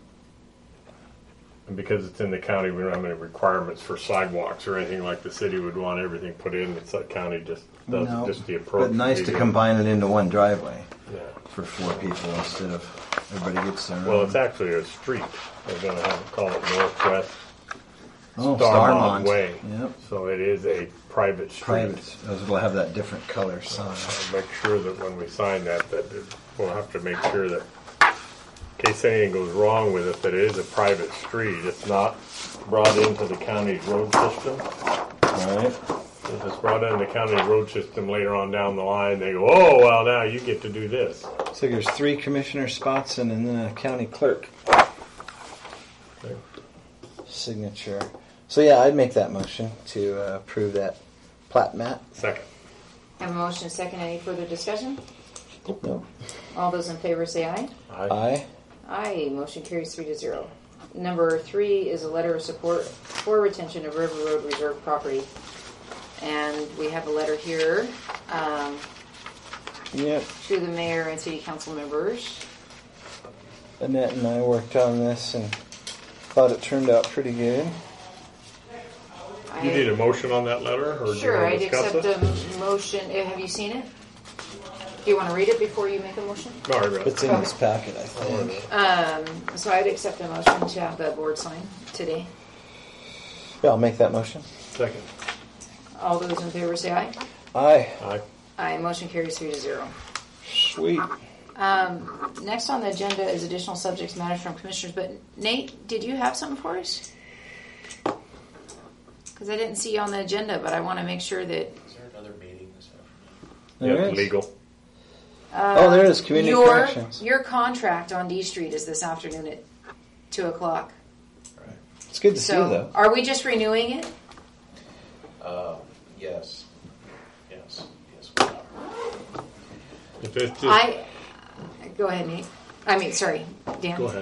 And because it's in the county, we don't have any requirements for sidewalks or anything like the city would want everything put in. It's like county just does No, just the approach. but nice to maybe. combine it into one driveway Yeah. for four people instead of everybody gets their Well, own. it's actually a street. They're going to have call it Northwest oh, Starmont Way. Yep, So it is a private street. private. Those will have that different color sign. I'll make sure that when we sign that, that it- we'll have to make sure that in case anything goes wrong with it, that it is a private street. It's not brought into the county road system. All right. If it's brought into the county road system later on down the line, they go, oh, well, now you get to do this. So there's three commissioner spots and then a county clerk Okay. signature. So yeah, I'd make that motion to uh, approve that plat map. Second. Have a motion, second. Any further discussion? No. All those in favor say aye. Aye. Aye. Aye, motion carries three to zero. Number three is a letter of support for retention of River Road Reserve property. And we have a letter here um, Yep. to the mayor and city council members. Annette and I worked on this and thought it turned out pretty good. You need a motion on that letter, or do you Sure, want to I'd discuss accept it? a motion. eh, Have you seen it? Do you want to read it before you make a motion? No, I read it. It's in this packet, I think. Um, so I'd accept a motion to have the board sign today. Yeah, I'll make that motion. Second. All those in favor say aye. Aye. Aye. Aye, motion carries three to zero. Sweet. Um, next on the agenda is additional subjects matters from commissioners. But Nate, did you have something for us? Because I didn't see you on the agenda, but I want to make sure that. Is there another meeting this afternoon? There Yep, is. legal. Uh, Oh, there is community your, corrections. Your contract on D Street is this afternoon at two o'clock. Right. It's good to see you, So, though. are we just renewing it? Uh, yes. Yes. Yes, we are. If it's just, I. Go ahead, Nate. I mean, sorry, Dan. go ahead.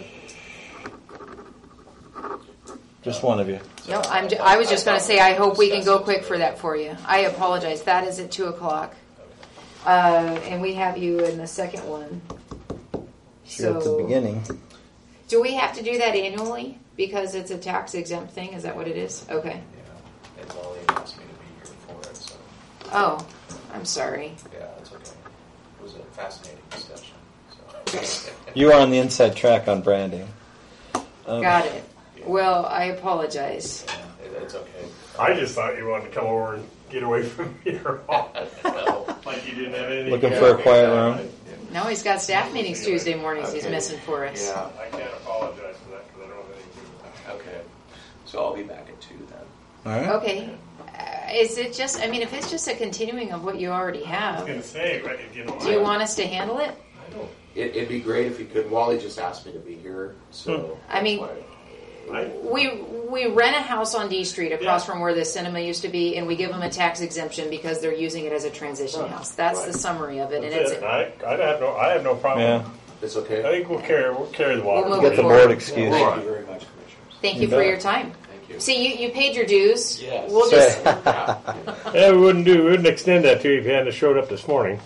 Just one of you. No, I'm. ju- I was just going to say. I hope we can go quick for that for you. I apologize. That is at two o'clock, uh, and we have you in the second one. You're at the beginning. Do we have to do that annually because it's a tax exempt thing? Is that what it is? Okay. Yeah. And Molly asked me to be here for it, so Oh, I'm sorry. yeah, it's okay. It was a fascinating discussion. So. You are on the inside track on branding. Um, Got it. Well, I apologize. Yeah, it, it's okay. I just thought you wanted to come over and get away from your office. No. Like you didn't have anything. Looking to for a do. quiet room. No, he's got staff meetings Tuesday mornings. He's Okay. missing for us. Yeah. I can't apologize for that because I don't have anything to do with that. Okay. So I'll be back at two then. All right. Okay. Uh, is it just? I mean, if it's just a continuing of what you already I have, was gonna say, right, you know, do you want us to handle it? I don't. It, it'd be great if you could. Wally just asked me to be here, so. I mean- that's why- I, We we rent a house on D Street across Yeah. from where the cinema used to be, and we give them a tax exemption because they're using it as a transition Right. house. That's Right. the summary of it, and that's it's. it. I, I have no, I have no problem. Yeah. It's I okay. think we'll carry, we'll carry the water. We'll move Get it the forward. board excuse. Thank you very much, commissioners. Thank you You for bet. your time. Thank you. See, you, you paid your dues. Yes. We'll just. Yeah. Yeah, we wouldn't do, we wouldn't extend that to you if you hadn't showed up this morning.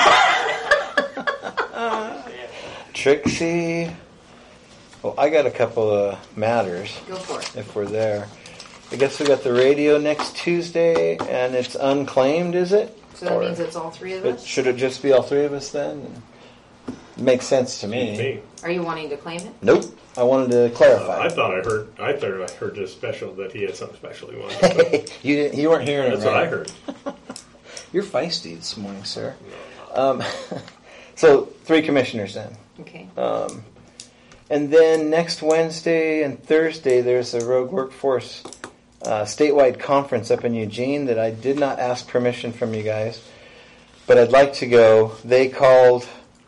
Trixie. Well, I got a couple of matters, Go for it. if we're there. I guess we got the radio next Tuesday, and it's unclaimed, is it? So that Or means it's all three of it, us? should it just be all three of us then? Makes sense to me. Me. Are you wanting to claim it? Nope. I wanted to Uh, clarify. I thought I heard, I thought I heard just special that he had something special he wanted to do. you didn't, you weren't hearing it That's what I right. heard. You're feisty this morning, sir. Um, so three commissioners then. Okay. Um, and then next Wednesday and Thursday, there's a Rogue Workforce uh, statewide conference up in Eugene that I did not ask permission from you guys, but I'd like to go. They called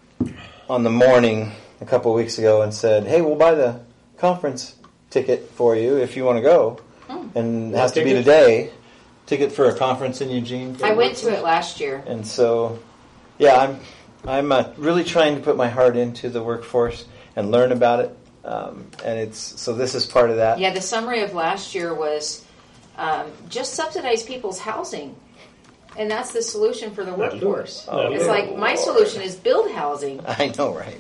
on the morning a couple of weeks ago and said, "Hey, we'll buy the conference ticket for you if you want to go." Hmm. And it What has to be ticket? today. Ticket for a conference in Eugene. I went to it last year. And so, yeah, I'm I'm uh, really trying to put my heart into the workforce and learn about it. Um, and it's so this is part of that. Yeah, the summary of last year was um, just subsidize people's housing. And that's the solution for the That'll do it. workforce. That'll It's do it. like, my solution is build housing. I know, right?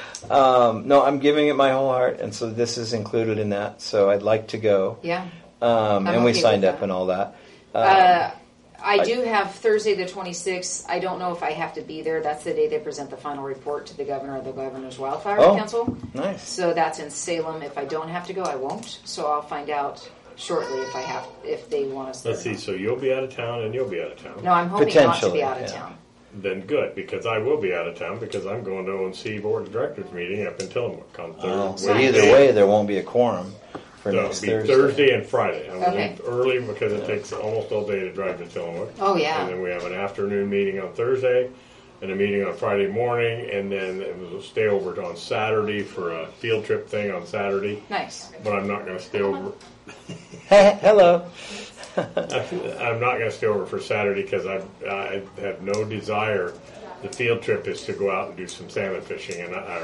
Um, no, I'm giving it my whole heart, and so this is included in that. So I'd like to go, Yeah. um, I'm and we okay signed with up that. and all that. Um, Uh, I I- do have Thursday the twenty-sixth. I don't know if I have to be there. That's the day they present the final report to the governor of the Governor's Wildfire Oh. Council. nice. So that's in Salem. If I don't have to go, I won't. So I'll find out shortly if I have, if they want us there. Let's see, so you'll be out of town and you'll be out of town. No, I'm hoping not to Potentially, be out of yeah. town. Then good, because I will be out of town because I'm going to O and C Board of Directors meeting up in Tillamook on Oh, Thursday. so either way, there won't be a quorum for So next it'll be Thursday. Thursday and Friday. I'm Okay. leave early because it takes almost all day to drive to Tillamook. Oh, yeah. And then we have an afternoon meeting on Thursday and a meeting on Friday morning, and then we'll stay over on Saturday for a field trip thing on Saturday. Nice. But I'm not going to stay over. Hello. I'm not going to stay over for Saturday because I I have no desire. The field trip is to go out and do some salmon fishing and or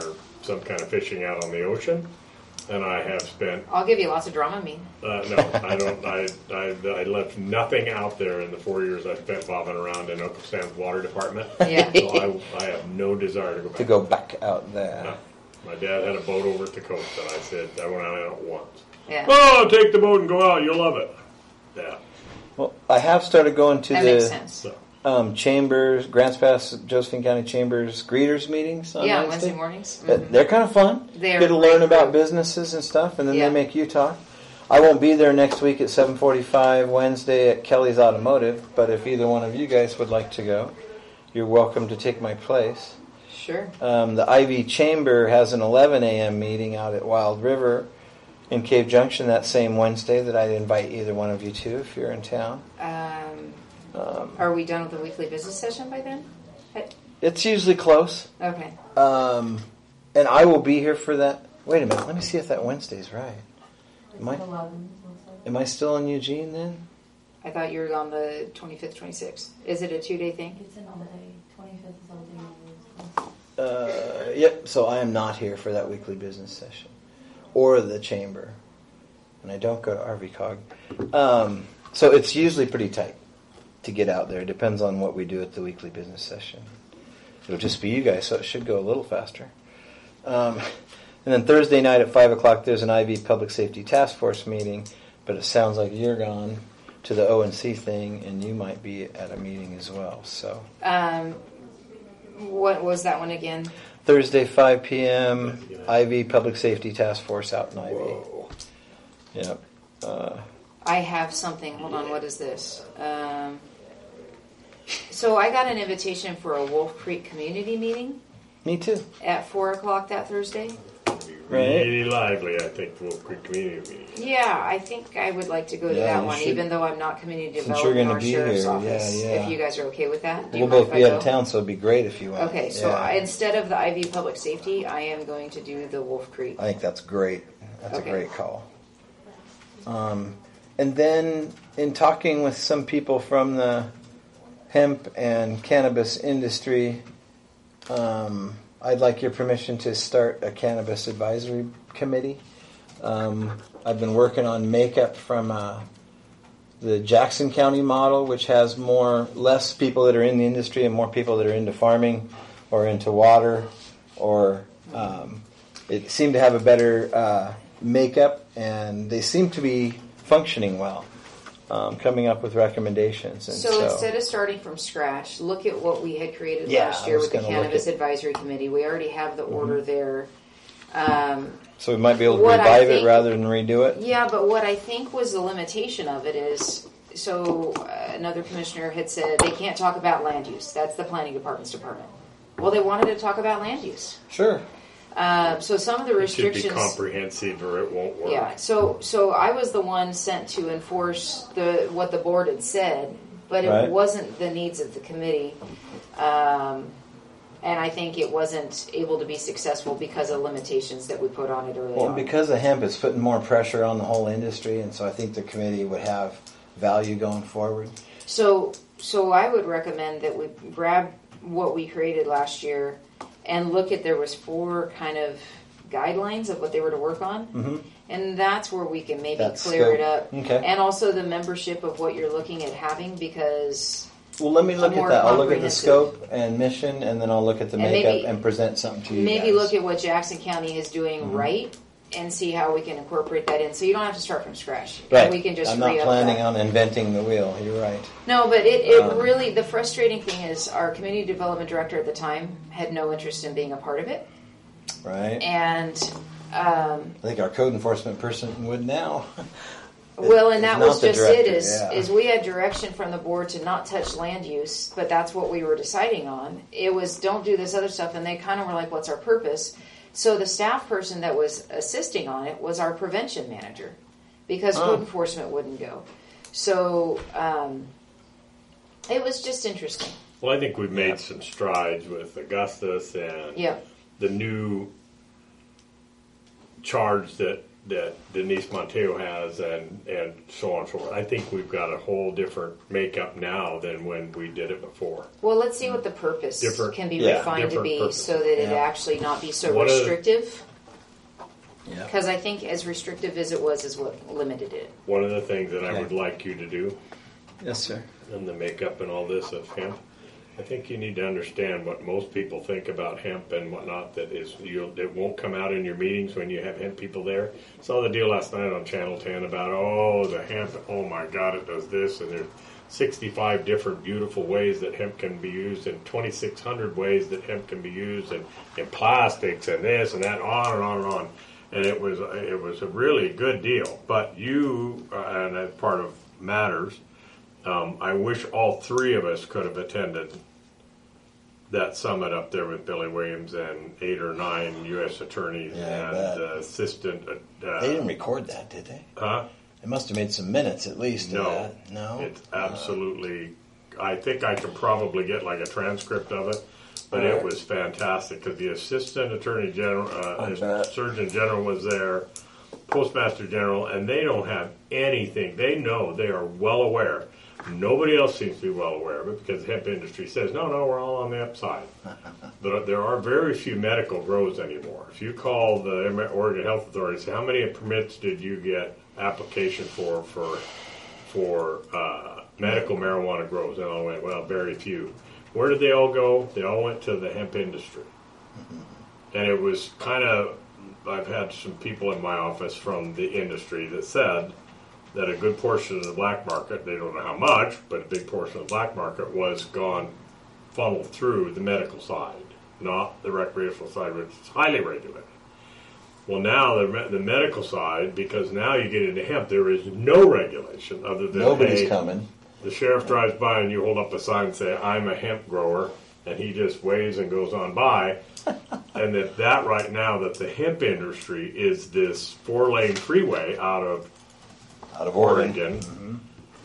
some kind of fishing out on the ocean, and I have spent. I'll give you lots of Dramamine. Uh, no, I don't. I, I I left nothing out there in the four years I spent bobbing around in Uncle Sam's water department. Yeah. So I, I have no desire to go back. To go back out there. No. My dad had a boat over at the coast, and I said I went out on it once. Yeah. Oh, take the boat and go out. You'll love it. Yeah. Well, I have started going to That the makes sense. So. um, Chambers, Grants Pass, Josephine County Chambers greeters meetings on Yeah, Wednesday. Wednesday mornings. Uh, Mhm. They're kind of fun. They are Get to great learn about group. businesses and stuff, and then Yeah. they make you talk. I won't be there next week at seven forty-five Wednesday at Kelly's Automotive, but if either one of you guys would like to go, you're welcome to take my place. Sure. Um, the Ivy Chamber has an eleven a.m. meeting out at Wild River in Cave Junction that same Wednesday that I'd invite either one of you to if you're in town. Um, Um, are we done with the weekly business session by then? I- it's usually close. Okay. Um, and I will be here for that. Wait a minute. Let me see if that Wednesday's right. Am I, am I still in Eugene then? I thought you were on the twenty-fifth, twenty-sixth. Is it a two-day thing? It's an all day. twenty-fifth is all day. Uh, yep. So I am not here for that weekly business session or the chamber. And I don't go to R V Cog. Um, so it's usually pretty tight to get out there. It depends on what we do at the weekly business session. It'll just be you guys, so it should go a little faster. Um, and then Thursday night at five o'clock, there's an I V Public Safety Task Force meeting, but it sounds like you're gone to the O and C thing, and you might be at a meeting as well. So Um, what was that one again? Thursday, five p.m., I V Public Safety Task Force out in I V. Whoa. Yep. Uh, I have something. Hold on. What is this? Um, so I got an invitation for a Wolf Creek community meeting me too. at four o'clock that Thursday. Right. Really lively, I think, the Wolf Creek Community Meeting. Yeah, I think I would like to go to Yeah, that you one, should. even though I'm not community Since you're development gonna or be sheriff's here, office. yeah, yeah. If you guys are okay with that, do We'll you mind both if be I out of go? town, so it'd be great if you went. Okay, so Yeah. I, instead of the I V Public Safety, I am going to do the Wolf Creek. I think that's great. That's Okay. a great call. Um, and then in talking with some people from the hemp and cannabis industry, um, I'd like your permission to start a cannabis advisory committee. Um, I've been working on makeup from uh, the Jackson County model, which has more less people that are in the industry and more people that are into farming or into water, or um, it seemed to have a better uh, makeup, and they seem to be functioning well, um, coming up with recommendations. And So, so, instead of starting from scratch, look at what we had created Yeah, last I year was with the gonna look Cannabis at- Advisory Committee. We already have the order there. Um, so we might be able to What I revive it think- rather than redo it. yeah, but what I think was the limitation of it is, so uh, another commissioner had said they can't talk about land use. That's the planning department's department. Well, they wanted to talk about land use. Sure. Uh, so some of the It should be restrictions. comprehensive or it won't work. Yeah, so so I was the one sent to enforce the what the board had said, but it Right. wasn't the needs of the committee, um, and I think it wasn't able to be successful because of limitations that we put on it early Well, on. because of hemp, it's putting more pressure on the whole industry, and so I think the committee would have value going forward. So so I would recommend that we grab what we created last year and look at, there was four kind of guidelines of what they were to work on. Mm-hmm. And that's where we can maybe That clear scope. it up. Okay. And also the membership of what you're looking at having, because Well, let me look at more that. I'll look at the comprehensive. scope and mission, and then I'll look at the And makeup maybe- and present something to you maybe guys. look at what Jackson County is doing Mm-hmm. right and see how we can incorporate that in. So you don't have to start from scratch. Right. We can just I'm not re-up planning that. on inventing the wheel. You're right. No, but it, it Um, really, the frustrating thing is our community development director at the time had no interest in being a part of it. Right. And, um, I think our code enforcement person would now. well, and It's that not was the just it, director, is, yeah. is we had direction from the board to not touch land use, but that's what we were deciding on. It was don't do this other stuff, and they kind of were like, what's our purpose? So the staff person that was assisting on it was our prevention manager, because Oh. code enforcement wouldn't go. So um, it was just interesting. Well, I think we've made some strides with Augustus and Yeah. the new charge that that Denise Monteo has, and, and so on and so forth. I think we've got a whole different makeup now than when we did it before. Well, let's see what the purpose Different- can be yeah, refined to different be purpose. so that it Yeah. actually not be so One of the- restrictive. Yeah. Because I think as restrictive as it was is what limited it. One of the things that I Okay. would like you to do Yes, sir. in the makeup and all this of hemp, I think you need to understand what most people think about hemp and whatnot. That is, you it won't come out in your meetings when you have hemp people there. Saw the deal last night on Channel ten about oh the hemp. Oh my God, it does this, and there's sixty-five different beautiful ways that hemp can be used, and twenty-six hundred ways that hemp can be used, and in plastics and this and that, on and on and on. And it was it was a really good deal. But you, uh, and as part of matters. Um, I wish all three of us could have attended that summit up there with Billy Williams and eight or nine U S attorneys Yeah, I and bet. uh, assistant. Uh, They didn't record that, did they? huh? They must have made some minutes at least. Of No, that. No. it's absolutely. I think I could probably get like a transcript of it, but All it right. was fantastic because the assistant attorney general, uh, I his bet. surgeon general was there, postmaster general, and they don't have anything. They know, they are well aware. Nobody else seems to be well aware of it because the hemp industry says, no, no, we're all on the upside. But there are very few medical grows anymore. If you call the Oregon Health Authority and say, how many permits did you get application for for for uh, medical marijuana grows? And I went, well, very few. Where did they all go? They all went to the hemp industry. And it was kind of, I've had some people in my office from the industry that said that a good portion of the black market, they don't know how much, but a big portion of the black market was gone, funneled through the medical side, not the recreational side, which is highly regulated. Well, now the, me- the medical side, because now you get into hemp, there is no regulation other than, Nobody's hey, coming. the sheriff drives by and you hold up a sign and say, I'm a hemp grower, and he just waves and goes on by. And that, that right now, that the hemp industry is this four-lane freeway out of Out of Oregon. Oregon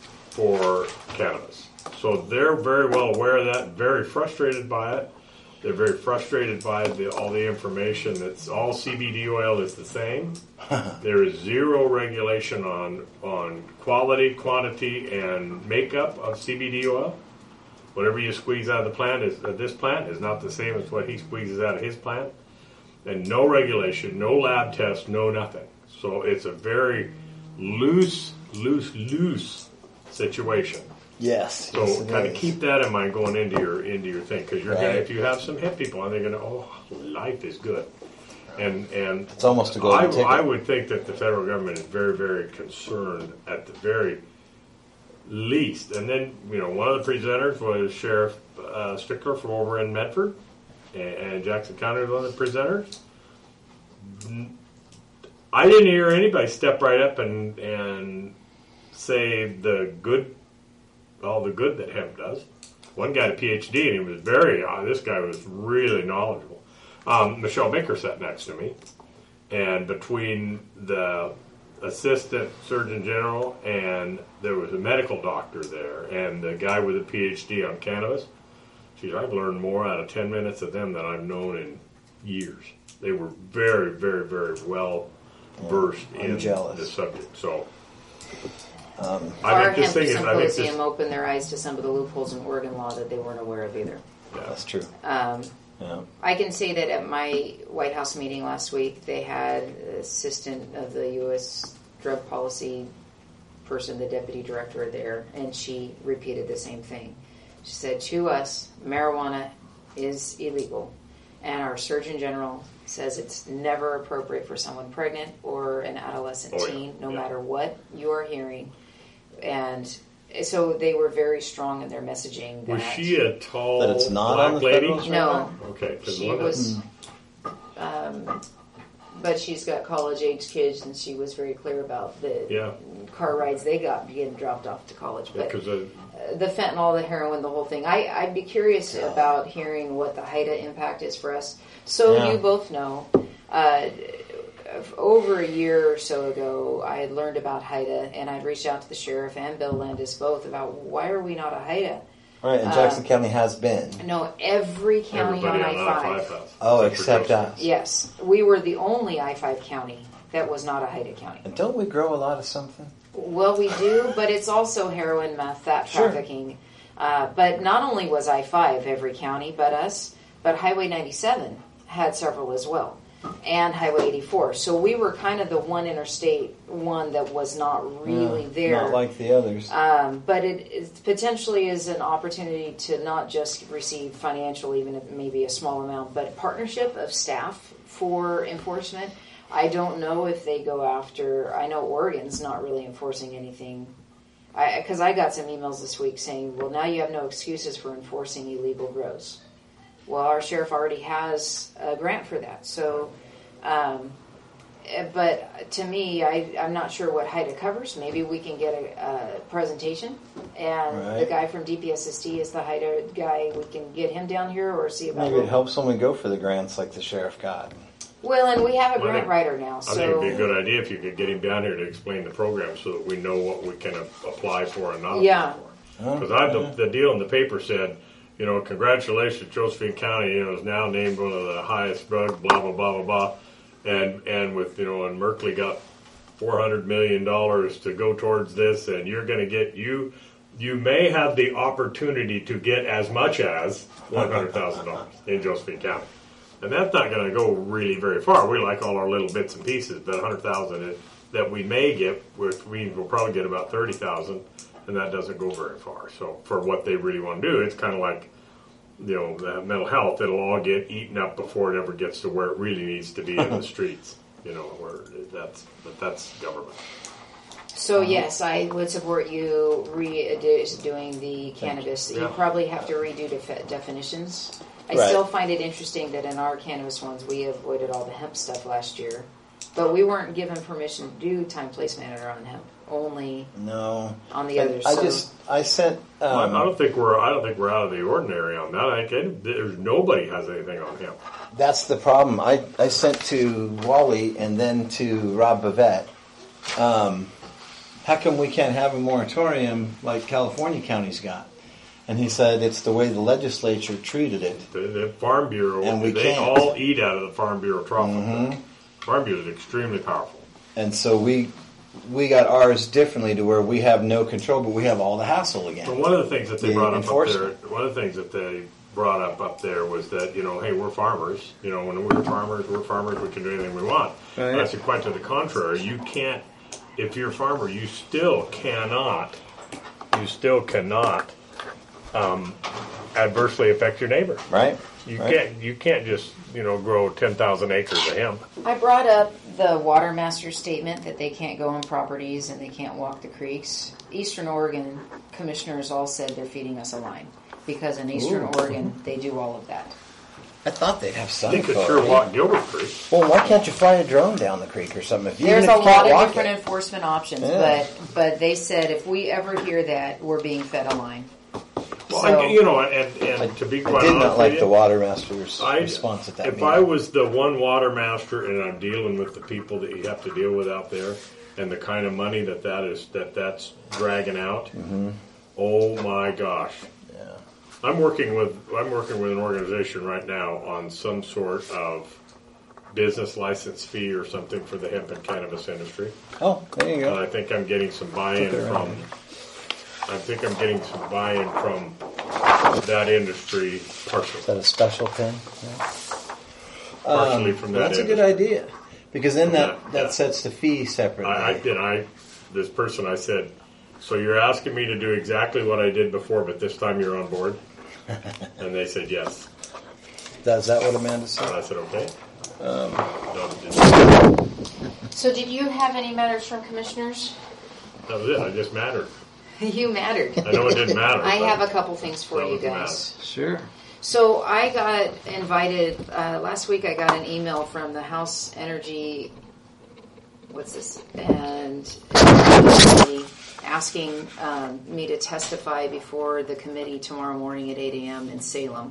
for cannabis. So they're very well aware of that, very frustrated by it. They're very frustrated by the, all the information that's all C B D oil is the same. There is zero regulation on on quality, quantity, and makeup of C B D oil. Whatever you squeeze out of the plant is uh, this plant is not the same as what he squeezes out of his plant, and no regulation, no lab tests, no nothing. So it's a very loose, loose, loose situation. Yes. So yes, it kind of is. keep that in mind going into your into your thing, because you're Right. gonna, if you have some hip people and they're gonna, oh, life is good, and and It's almost a golden I, ticket. I would think that the federal government is very very concerned at the very least. And then you know one of the presenters was Sheriff uh, Strickler from over in Medford, and, and Jackson County was one of the presenters. I didn't hear anybody step right up and and say the good, all the good that hemp does. One guy had a P H D and he was very, uh, this guy was really knowledgeable. Um, Michelle Baker sat next to me, and between the assistant surgeon general and there was a medical doctor there and the guy with a P H D on cannabis, geez, I've learned more out of ten minutes of them than I've known in years. They were very, very, very well versed I'm in jealous. the subject. So Um, I Our think this hemp thing is, I think symposium this, opened their eyes to some of the loopholes in Oregon law that they weren't aware of either. that's true. Um, Yeah. I can say that at my White House meeting last week, they had an assistant of the U S drug policy person, the deputy director there, and she repeated the same thing. She said, to us, marijuana is illegal, and our Surgeon General says it's never appropriate for someone pregnant or an adolescent Oh, yeah. teen, no Yeah. matter what you're hearing. And so they were very strong in their messaging. That was she a tall That it's not black on the lady? federal- No, Okay, 'cause she one of- was, um, but she's got college age kids, and she was very clear about the Yeah. car rides they got getting dropped off to college. But because uh, uh, the fentanyl, the heroin, the whole thing. I, I'd be curious about hearing what the HIDA impact is for us. So Yeah. you both know, uh, over a year or so ago, I had learned about HIDA, and I'd reached out to the sheriff and Bill Landis both about why are we not a HIDA? All right, and Jackson County has been. No, every county everybody on on I I five five. has. Oh, for except Joseph. us. Yes, we were the only I five county that was not a Haida County. And don't we grow a lot of something? Well, we do, but it's also heroin, meth, that Sure. trafficking. Uh, but not only was I five every county, but us, but Highway ninety-seven had several as well, and Highway eighty-four. So we were kind of the one interstate one that was not really Yeah, there. Not like the others. Um, but it, it potentially is an opportunity to not just receive financial, even if maybe a small amount, but partnership of staff for enforcement. I don't know if they go after, I know Oregon's not really enforcing anything. Because I, I got some emails this week saying, well, now you have no excuses for enforcing illegal grows. Well, our sheriff already has a grant for that. So, um, eh, but to me, I, I'm not sure what Haida covers. Maybe we can get a, a presentation. And Right. the guy from D P S S D is the Haida guy. We can get him down here or see about Maybe it helps when we go for the grants like the sheriff got. Well, and we have a Well, I grant think- writer now. I So think it'd be a good idea if you could get him down here to explain the program so that we know what we can a- apply for and not Yeah. apply for. Because I the, the deal in the paper said, you know, congratulations, Josephine County, you know, is now named one of the highest drug, blah blah blah blah blah, and and with you know, and Merkley got four hundred million dollars to go towards this, and you're going to get you. You may have the opportunity to get as much as one hundred thousand dollars in Josephine County. And that's not going to go really very far. We like all our little bits and pieces, but one hundred thousand that we may get, which we will probably get about thirty thousand, and that doesn't go very far. So for what they really want to do, it's kind of like, you know, the mental health. It'll all get eaten up before it ever gets to where it really needs to be in the streets. You know, where that's but that's government. So yes, I would support you redoing the cannabis. You Yeah. probably have to redo defi- definitions. I Right. still find it interesting that in our cannabis ones we avoided all the hemp stuff last year, but we weren't given permission to do time, place, manner on hemp. Only No. on the I, others. I so just, I sent, I um, don't think we're I don't think we're out of the ordinary on that. I can, there's nobody has anything on him. that's the problem. I, I sent to Wally and then to Rob Bavette. Um, how come we can't have a moratorium like California counties got? And he said it's the way the legislature treated it. The, the Farm Bureau, And we they can't. all eat out of the Farm Bureau trough. Farm Bureau is extremely powerful. And so we we got ours differently to where we have no control, but we have all the hassle again. So one of the things that they The brought up up there, enforcement. one of the things that they brought up up there was that, you know, hey, we're farmers. You know, when we're farmers, we're farmers. We can do anything we want. Right. And I said, quite to the contrary. You can't. If you're a farmer, you still cannot. You still cannot um, adversely affect your neighbor. Right? You Right. can't. You can't just you know grow ten thousand acres of hemp. I brought up the water master statement that they can't go on properties and they can't walk the creeks. Eastern Oregon commissioners all said they're feeding us a line because in Eastern Ooh. Oregon they do all of that. I thought they'd have some. They could sure walk Gilbert Creek. Well, why can't you fly a drone down the creek or something? If you, There's even a if you can't lot of walk different it. enforcement options, Yeah. but but they said if we ever hear that, we're being fed a line. Well, So- I, you know, and, and to be quite I did honest not like with the you, water master's I, response at that if meeting. I was the one water master and I'm dealing with the people that you have to deal with out there, and the kind of money that that is that that's dragging out, oh my gosh! Yeah. I'm working with I'm working with an organization right now on some sort of business license fee or something for the hemp and cannabis industry, Oh, there you and go. I think I'm getting some buy-in Took it from. around. I think I'm getting some buy-in from that industry partially. Is that a special pin? Yeah. Partially from that Well, that's a good industry. idea. Because then that, Yeah, that yeah. sets the fee separately. I, I did. I this person. I said, so you're asking me to do exactly what I did before, but this time you're on board. And they said yes. Is that what Amanda And said? I said okay. Um, No, didn't- So did you have any matters from commissioners? that was it. I just mattered. You mattered. I know it didn't matter. I but have a couple things for that you was the guys. Sure. So I got invited uh, last week. I got an email from the House Energy, what's this, and Committee asking um, me to testify before the committee tomorrow morning at eight a.m. in Salem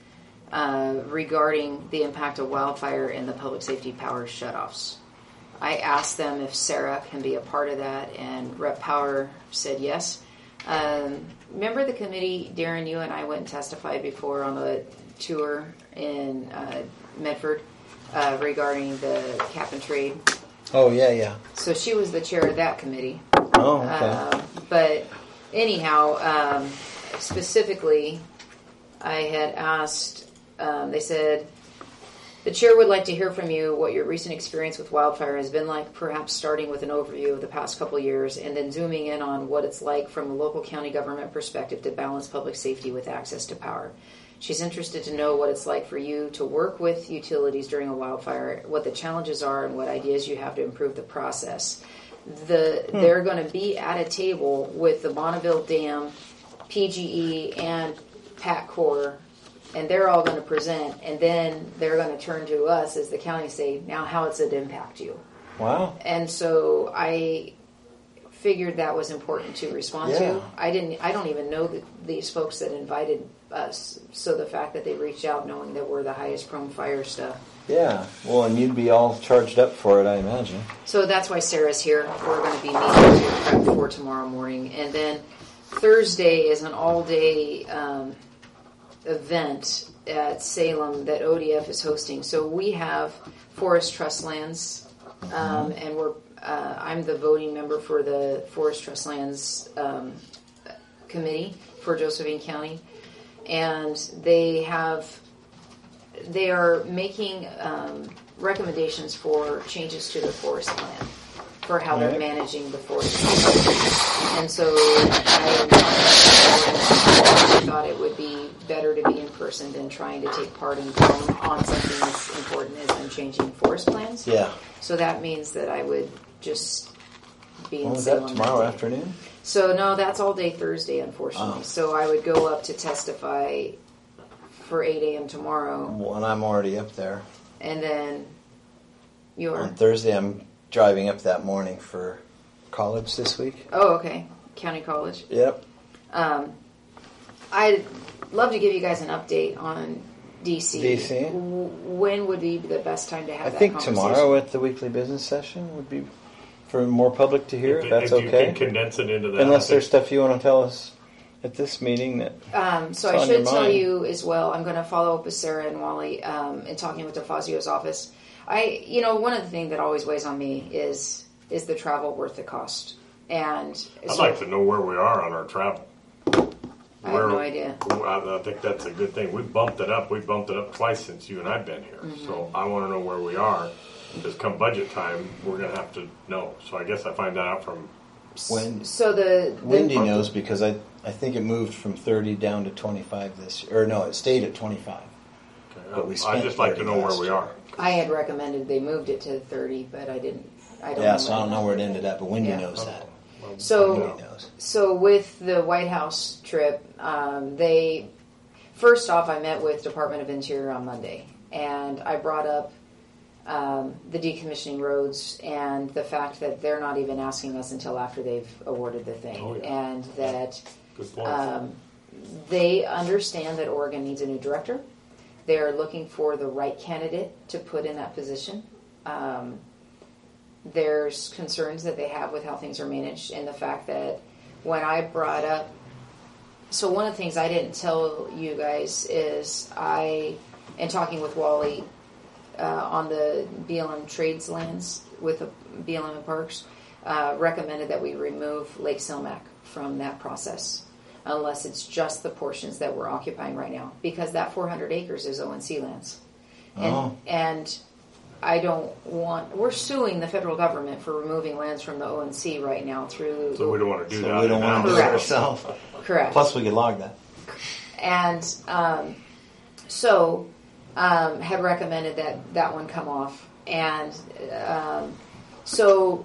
uh, regarding the impact of wildfire and the public safety power shutoffs. I asked them if Sarah can be a part of that, and Rep Power said yes. Um, remember the committee, Darren, you and I went and testified before on a tour in uh, Medford uh, regarding the cap and trade Oh, yeah, yeah. So she was the chair of that committee. Oh, okay. Uh, but anyhow, um, specifically, I had asked, um, they said, the chair would like to hear from you what your recent experience with wildfire has been like, perhaps starting with an overview of the past couple years and then zooming in on what it's like from a local county government perspective to balance public safety with access to power. She's interested to know what it's like for you to work with utilities during a wildfire, what the challenges are, and what ideas you have to improve the process. The hmm. They're going to be at a table with the Bonneville Dam, P G E, and PATCor, and they're all going to present, and then they're going to turn to us as the county, say, now how does it impact you? Wow. And so I figured that was important to respond yeah. to. I didn't. I don't even know the, these folks that invited us. So the fact that they reached out, knowing that we're the highest prone fire stuff. Yeah. Well, and you'd be all charged up for it, I imagine. So that's why Sarah's here. We're going to be meeting to prep for tomorrow morning, and then Thursday is an all-day um, event at Salem that O D F is hosting. So we have Forest Trust Lands, um, and we're uh, I'm the voting member for the Forest Trust Lands um, committee for Josephine County, and they have they are making um, recommendations for changes to the forest plan for how they're right. managing the forest. And so I thought it would be better to be in person than trying to take part in on something as important as them changing forest plans. Yeah. So that means that I would just be in When was Salem that, tomorrow that day. afternoon? So no, that's all day Thursday, unfortunately. Oh. So I would go up to testify for eight a.m. tomorrow, Well, and I'm already up there. and then you're... On Thursday, I'm driving up that morning for college this week. Oh, okay. County College. Yep. Um, I'd love to give you guys an update on D C. D C? W- When would be the best time to have I that think conversation? tomorrow at the weekly business session would be for more public to hear, if, If, that's if you okay. can condense it into that. Unless I there's think- stuff you want to tell us at this meeting that... Um, so It's I on your should tell mind. you as well, I'm going to follow up with Sarah and Wally um, in talking with DeFazio's office. I, you know, one of the things that always weighs on me is is the travel worth the cost? And I'd so- like to know where we are on our travel. I have no idea. I, I think that's a good thing. We bumped it up. We bumped it up twice since you and I've been here. Mm-hmm. So I want to know where we are. Because come budget time, we're going to have to know. So I guess I find that out from... When So the, the Wendy knows because I I think it moved from thirty down to twenty-five this year. Or no, it stayed at twenty-five. But we I'd spent just like to thirty know where last we year. are. I had recommended they moved it to thirty, but I didn't. I don't Yeah, know so I don't know where it ended up, but Wendy Yeah. knows that. So, Wendy knows. so with the White House trip, um, they first off, I met with Department of Interior on Monday, and I brought up um, the decommissioning roads and the fact that they're not even asking us until after they've awarded the thing, Oh, yeah. and that Good point. um, they understand that Oregon needs a new director. They're looking for the right candidate to put in that position. Um, there's concerns that they have with how things are managed, and the fact that when I brought up, so one of the things I didn't tell you guys is I, in talking with Wally uh, on the B L M trades lands with the B L M and Parks, uh, recommended that we remove Lake Silmac from that process, unless it's just the portions that we're occupying right now, because that four hundred acres is O N C lands. And, Oh. and I don't want, we're suing the federal government for removing lands from the O N C right now through. So we don't want to do So that. we don't want to do it Correct. ourselves. Correct. Plus we could log that. And um, so um, had recommended that that one come off. And um, so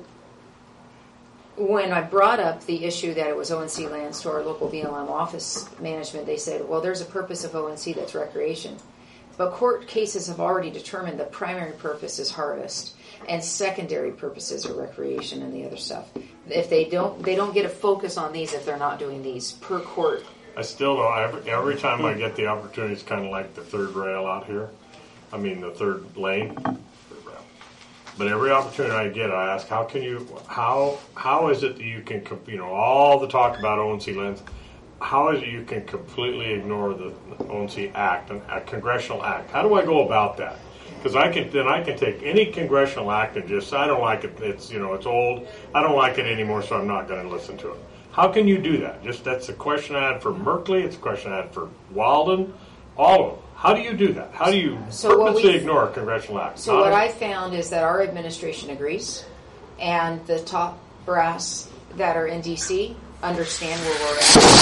when I brought up the issue that it was O N C lands to our local B L M office management, they said, well, there's a purpose of O N C that's recreation. But court cases have already determined the primary purpose is harvest and secondary purposes are recreation and the other stuff. If they don't, they don't get a focus on these if they're not doing these per court. I still don't. Every, every time I get the opportunity, it's kind of like the third rail out here. I mean, the third lane. Third rail. But every opportunity I get, I ask, how can you, how, how is it that you can, com- you know, all the talk about O N C lands, how is it you can completely ignore the O N C Act, a congressional act? How do I go about that? Because I can then I can take any congressional act and just I don't like it. It's you know it's old. I don't like it anymore, so I'm not going to listen to it. How can you do that? Just that's a question I had for Merkley. It's a question I had for Walden. All of them. How do you do that? How do you So what purposely we- ignore a congressional act? So Not what a- I found is that our administration agrees, and the top brass that are in D C understand where we're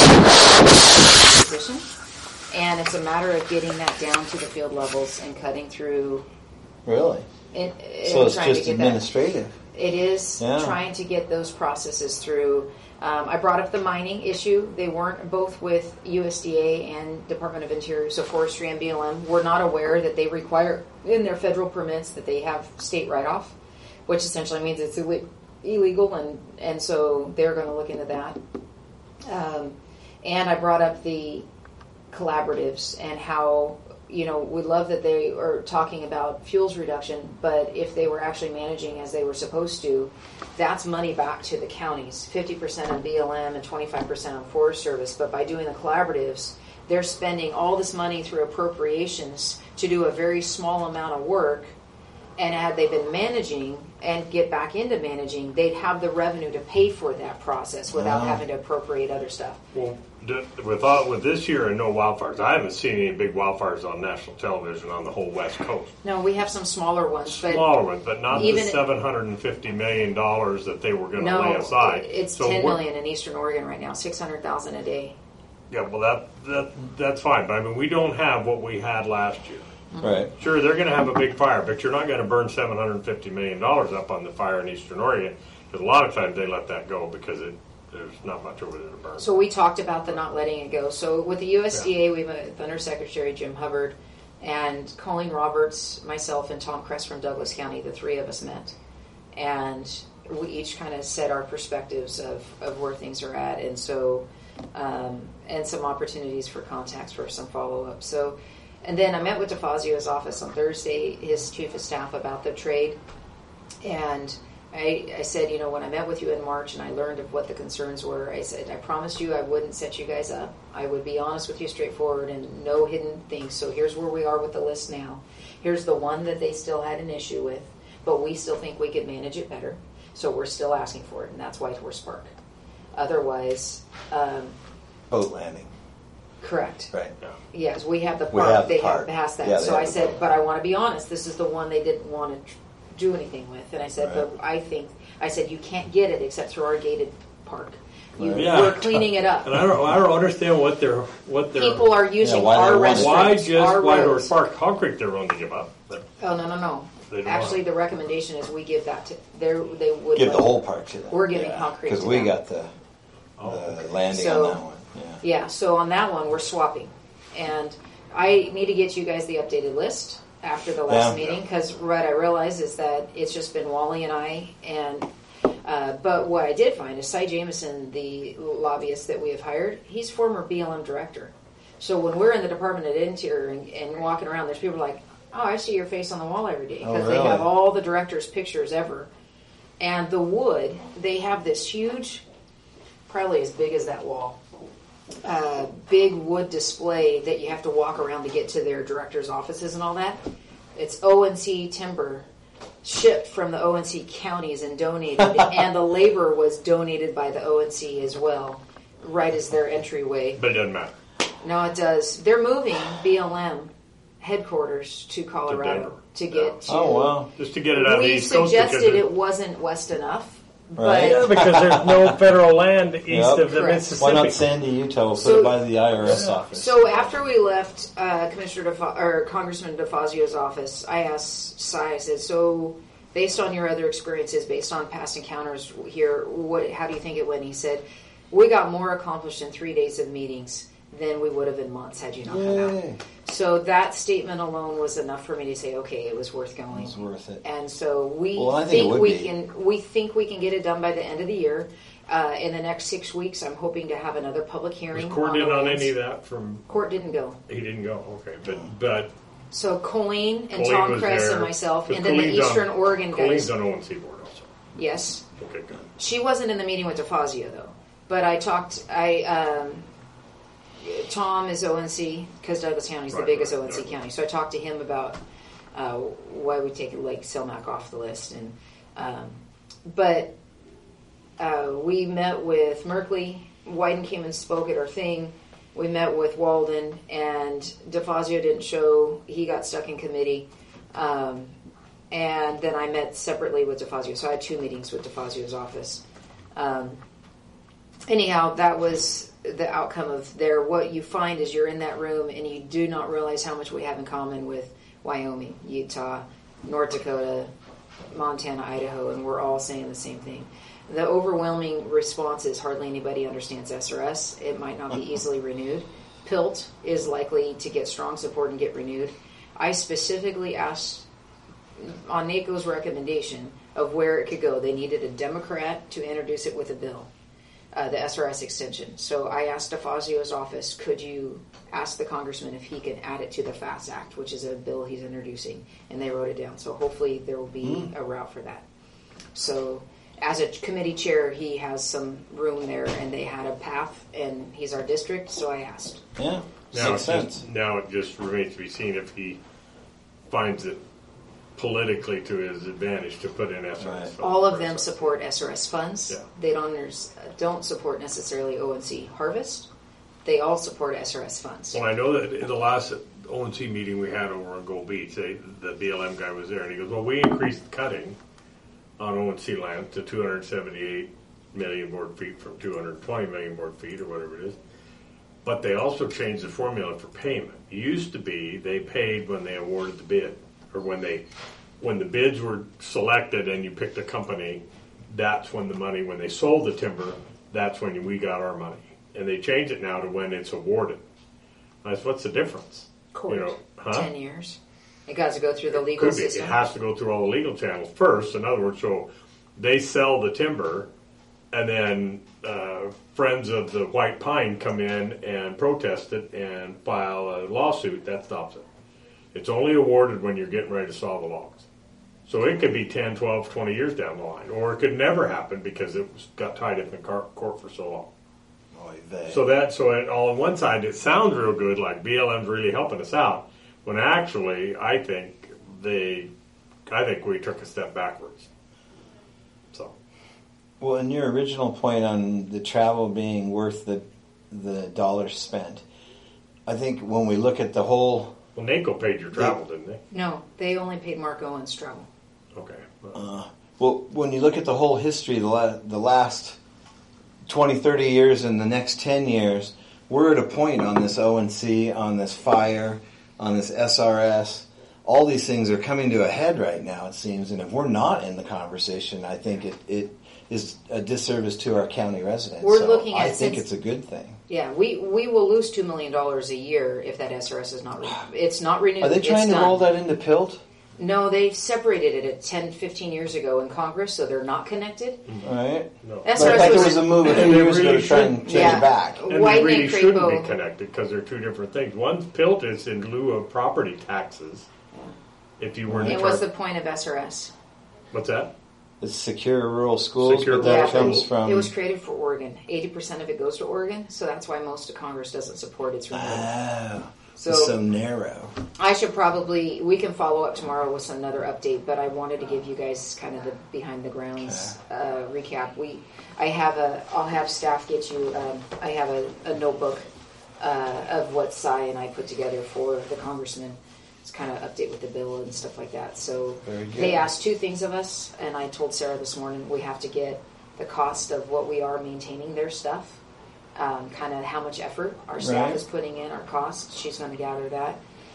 at position, and it's a matter of getting that down to the field levels and cutting through. Really? And, So and it's trying just to get that. administrative. It is Yeah. trying to get those processes through. Um, I brought up the mining issue. They weren't both with U S D A and Department of Interior, so Forestry and B L M were not aware that they require in their federal permits that they have state write-off, which essentially means it's ille- illegal, and, and so they're going to look into that. Um, and I brought up the collaboratives and how, you know, we love that they are talking about fuels reduction, but if they were actually managing as they were supposed to, that's money back to the counties, fifty percent on B L M and twenty-five percent on Forest Service. But by doing the collaboratives, they're spending all this money through appropriations to do a very small amount of work. And had they been managing and get back into managing, they'd have the revenue to pay for that process without Wow. having to appropriate other stuff. Well, d- with all, with this year and no wildfires, I haven't seen any big wildfires on national television on the whole West Coast. No, we have some smaller ones, but Smaller ones, but not the even- seven hundred and fifty million dollars that they were going to no, lay aside. it's So ten we're- million in Eastern Oregon right now, six hundred thousand a day. Yeah, well, that that that's fine, but I mean, we don't have what we had last year. Right. Sure, they're going to have a big fire, but you're not going to burn seven hundred and fifty million dollars up on the fire in Eastern Oregon. Because a lot of times they let that go because it there's not much over there to burn. So we talked about the not letting it go. So with the U S D A, we have a Under Secretary Jim Hubbard and Colleen Roberts, myself, and Tom Kress from Douglas County. The three of us met, and we each kind of set our perspectives of, of where things are at, and so um, and some opportunities for contacts for some follow up. So. And then I met with DeFazio's office on Thursday, his chief of staff, about the trade. And I, I said, you know, when I met with you in March and I learned of what the concerns were, I said, I promised you I wouldn't set you guys up. I would be honest with you, straightforward, and no hidden things. So here's where we are with the list now. Here's the one that they still had an issue with, but we still think we could manage it better. So we're still asking for it, and that's White Horse Park. Otherwise, um, Boat landing. correct. Right. Yes, we have the We park. have the they park. have passed that. Yeah, they so have I the said, park. but I want to be honest. This is the one they didn't want to tr- do anything with. And I said, Right. but I think I said you can't get it except through our gated park. You, Right. Yeah. We're cleaning it up. And I don't, I don't understand what they're what they're People are using Yeah, why our they want it. restrooms, why just our White roads. Horse Park concrete they're willing to give up. But Oh no no no! They don't Actually, want the recommendation is we give that to they they would Give let- the whole park to them. We're giving concrete Because to we them. got the, Oh, the landing So- on that one. Yeah. Yeah, so on that one, we're swapping. And I need to get you guys the updated list after the last Yeah. meeting, because what I realized is that it's just been Wally and I. And uh, But what I did find is Cy Jameson, the lobbyist that we have hired, he's former B L M director. So when we're in the Department of Interior and, and walking around, there's people like, oh, I see your face on the wall every day. Oh, Because really? they have all the directors' pictures ever. And the wood, they have this huge, probably as big as that wall, uh, big wood display that you have to walk around to get to their directors' offices and all that. It's O N C timber shipped from the O N C counties and donated, and the labor was donated by the O N C as well, right as their entryway. but it doesn't matter. No, it does. They're moving B L M headquarters to Colorado Denver. to get to. Oh, wow. Just to get it out of the We East Coast because suggested it- it wasn't west enough, Right. but because there's no federal land east Yep. of the Correct. Mississippi. Why not Sandy, Utah? We'll put So- it by the I R S office. So after we left uh, Commissioner DeFa- or Congressman DeFazio's office, I asked Cy. I said, "So, based on your other experiences, based on past encounters here, what? How do you think it went?" He said, "We got more accomplished in three days of meetings than we would have in months had you not come out." Yay. So that statement alone was enough for me to say, "Okay, it was worth going." It's worth it. And so we Well, I think think, it would we be. can we think we can get it done by the end of the year. Uh, in the next six weeks, I'm hoping to have another public hearing. Was Court on in the on lands. any of that from? Court didn't go. He didn't go. Okay, but but So Colleen and Colleen Tom was Kress there. and myself, So and then the Colleen's on- Eastern Oregon Colleen's guys. on O N C board also. Yes, Okay, good. she wasn't in the meeting with DeFazio though. But I talked. I um, Tom is O N C because Douglas County is the Right, biggest right, O N C right. county. So I talked to him about uh, why we take Lake Selmac off the list. And um, but uh, we met with Merkley. Wyden came and spoke at our thing. We met with Walden, and DeFazio didn't show. He got stuck in committee. Um, and then I met separately with DeFazio. So I had two meetings with DeFazio's office. Um, anyhow, that was the outcome of there. What you find is you're in that room and you do not realize how much we have in common with Wyoming, Utah, North Dakota, Montana, Idaho, and we're all saying the same thing. The overwhelming response is hardly anybody understands S R S. It might not be easily renewed. P I L T is likely to get strong support and get renewed. I specifically asked on NACO's recommendation of where it could go. They needed a Democrat to introduce it with a bill, uh, the S R S extension. So I asked DeFazio's office, could you ask the congressman if he could add it to the FAST Act, which is a bill he's introducing, and they wrote it down. So hopefully there will be mm. a route for that. So as a committee chair, he has some room there, and they had a path, and he's our district, so I asked. Yeah, now makes it sense. Just, now it just remains to be seen if he finds it politically to his advantage to put in S R S Right. funds. All of them support S R S funds. Yeah. They don't don't support necessarily O N C harvest. They all support S R S funds. Well, I know that in the last O N C meeting we had over on Gold Beach, they, the B L M guy was there, and he goes, well, we increased cutting on O N C land to two hundred seventy-eight million board feet from two hundred twenty million board feet or whatever it is. But they also changed the formula for payment. It used to be they paid when they awarded the bid, or when they when the bids were selected and you picked a company, that's when the money, when they sold the timber, that's when we got our money. And they changed it now to when it's awarded. That's what's the difference? Court, You know, huh? ten years. It got to go through the legal Could be. system. It has to go through all the legal channels first. In other words, so they sell the timber, and then uh, friends of the White Pine come in and protest it and file a lawsuit. That stops it. It's only awarded when you're getting ready to saw the logs. So it could be ten, twelve, twenty years down the line, or it could never happen because it was, got tied up in car- court for so long. Oy vey. So that, so it, all on one side, it sounds real good, like B L M's really helping us out. When actually, I think they, I think we took a step backwards. So, Well, and your original point on the travel being worth the the dollars spent, I think when we look at the whole, well, NACO paid your travel, didn't they? No, they only paid Mark Owens travel. Okay. Well, uh, well, when you look at the whole history, the la- the last twenty, thirty years and the next ten years, we're at a point on this O N C, on this fire, on this S R S. All these things are coming to a head right now, it seems, and if we're not in the conversation, I think it, it is a disservice to our county residents. We're so looking at I think since- it's a good thing. Yeah, we, we will lose two million dollars a year if that S R S is not renewed. It's not renewed. Are they trying it's to done. roll that into P I L T? No, they separated it at ten, fifteen years ago in Congress, so they're not connected. Right? no. S But R I S thought there was- was a move a few And they years ago really to try and should- change Yeah. it back. And Wyden they really and shouldn't Crapo- be connected because they're two different things. One's P I L T is in lieu of property taxes. If you were to It charge, was the point of S R S. what's that? It's secure rural schools, Secure but that rural comes schools. from... It was created for Oregon. eighty percent of it goes to Oregon, so that's why most of Congress doesn't support its renewal. Oh, So- so, so narrow. I should probably, we can follow up tomorrow with another update, but I wanted to give you guys kind of the behind the grounds uh, recap. We, I have a, I'll have staff get you, um, I have a, a notebook uh, of what Cy and I put together for the congressman. It's kind of update with the bill and stuff like that. So Very good. they asked two things of us, and I told Sarah this morning we have to get the cost of what we are maintaining their stuff. Um, kind of how much effort our staff Right. is putting in, our costs. She's going to gather that.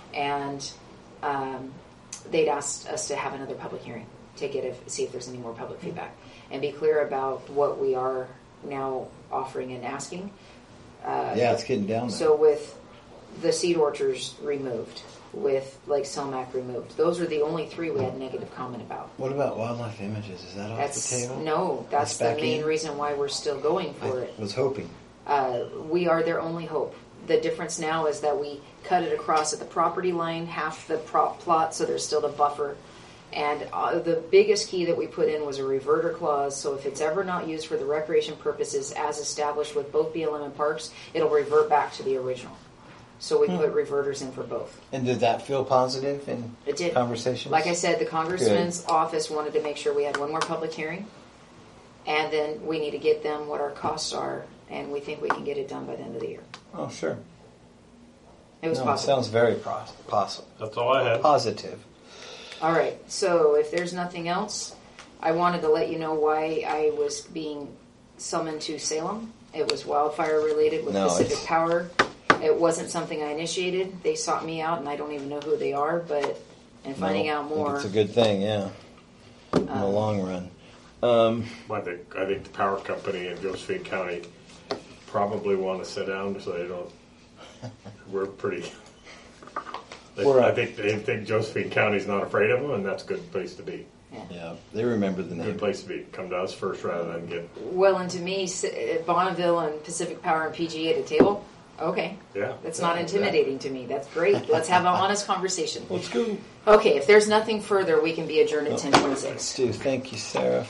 And um, they'd asked us to have another public hearing to get if, see if there's any more public feedback and be clear about what we are now offering and asking. Uh, Yeah, it's getting down there. So with the seed orchards removed, with Lake Selmac removed, those are the only three we had negative comment about. What about wildlife images? Is that off That's the table? no, that's That's the back main in? reason why we're still going for I it. was hoping. Uh, we are their only hope. The difference now is that we cut it across at the property line, half the prop plot, so there's still the buffer. And uh, the biggest key that we put in was a reverter clause, so if it's ever not used for the recreation purposes as established with both B L M and parks, it'll revert back to the original. So we put reverters in for both. And did that feel positive in It did. conversations? Like I said, the congressman's office wanted to make sure we had one more public hearing, and then we need to get them what our costs are, and we think we can get it done by the end of the year. Oh, sure. It was no, possible. It sounds very pos- possible. That's all I had. Positive. All right, so if there's nothing else, I wanted to let you know why I was being summoned to Salem. It was wildfire related with No, Pacific it's- Power. It wasn't something I initiated. They sought me out, and I don't even know who they are, but in finding No, out I think more. it's a good thing, yeah, in the Um, long run. Um, I think, I think the power company in Josephine County probably want to sit down so they don't, we're pretty, they, We're I up. think they think Josephine County's not afraid of them, and that's a good place to be. yeah, they remember the Good name. place to be. Come to us first rather than get, Well, and to me, S- uh, Bonneville and Pacific Power and P G A at a table, okay. yeah. That's not intimidating to me. That's great. Let's have an honest conversation. Let's go. Okay, if there's nothing further, we can be adjourned at ten twenty-six. Stu, thank you, Sarah.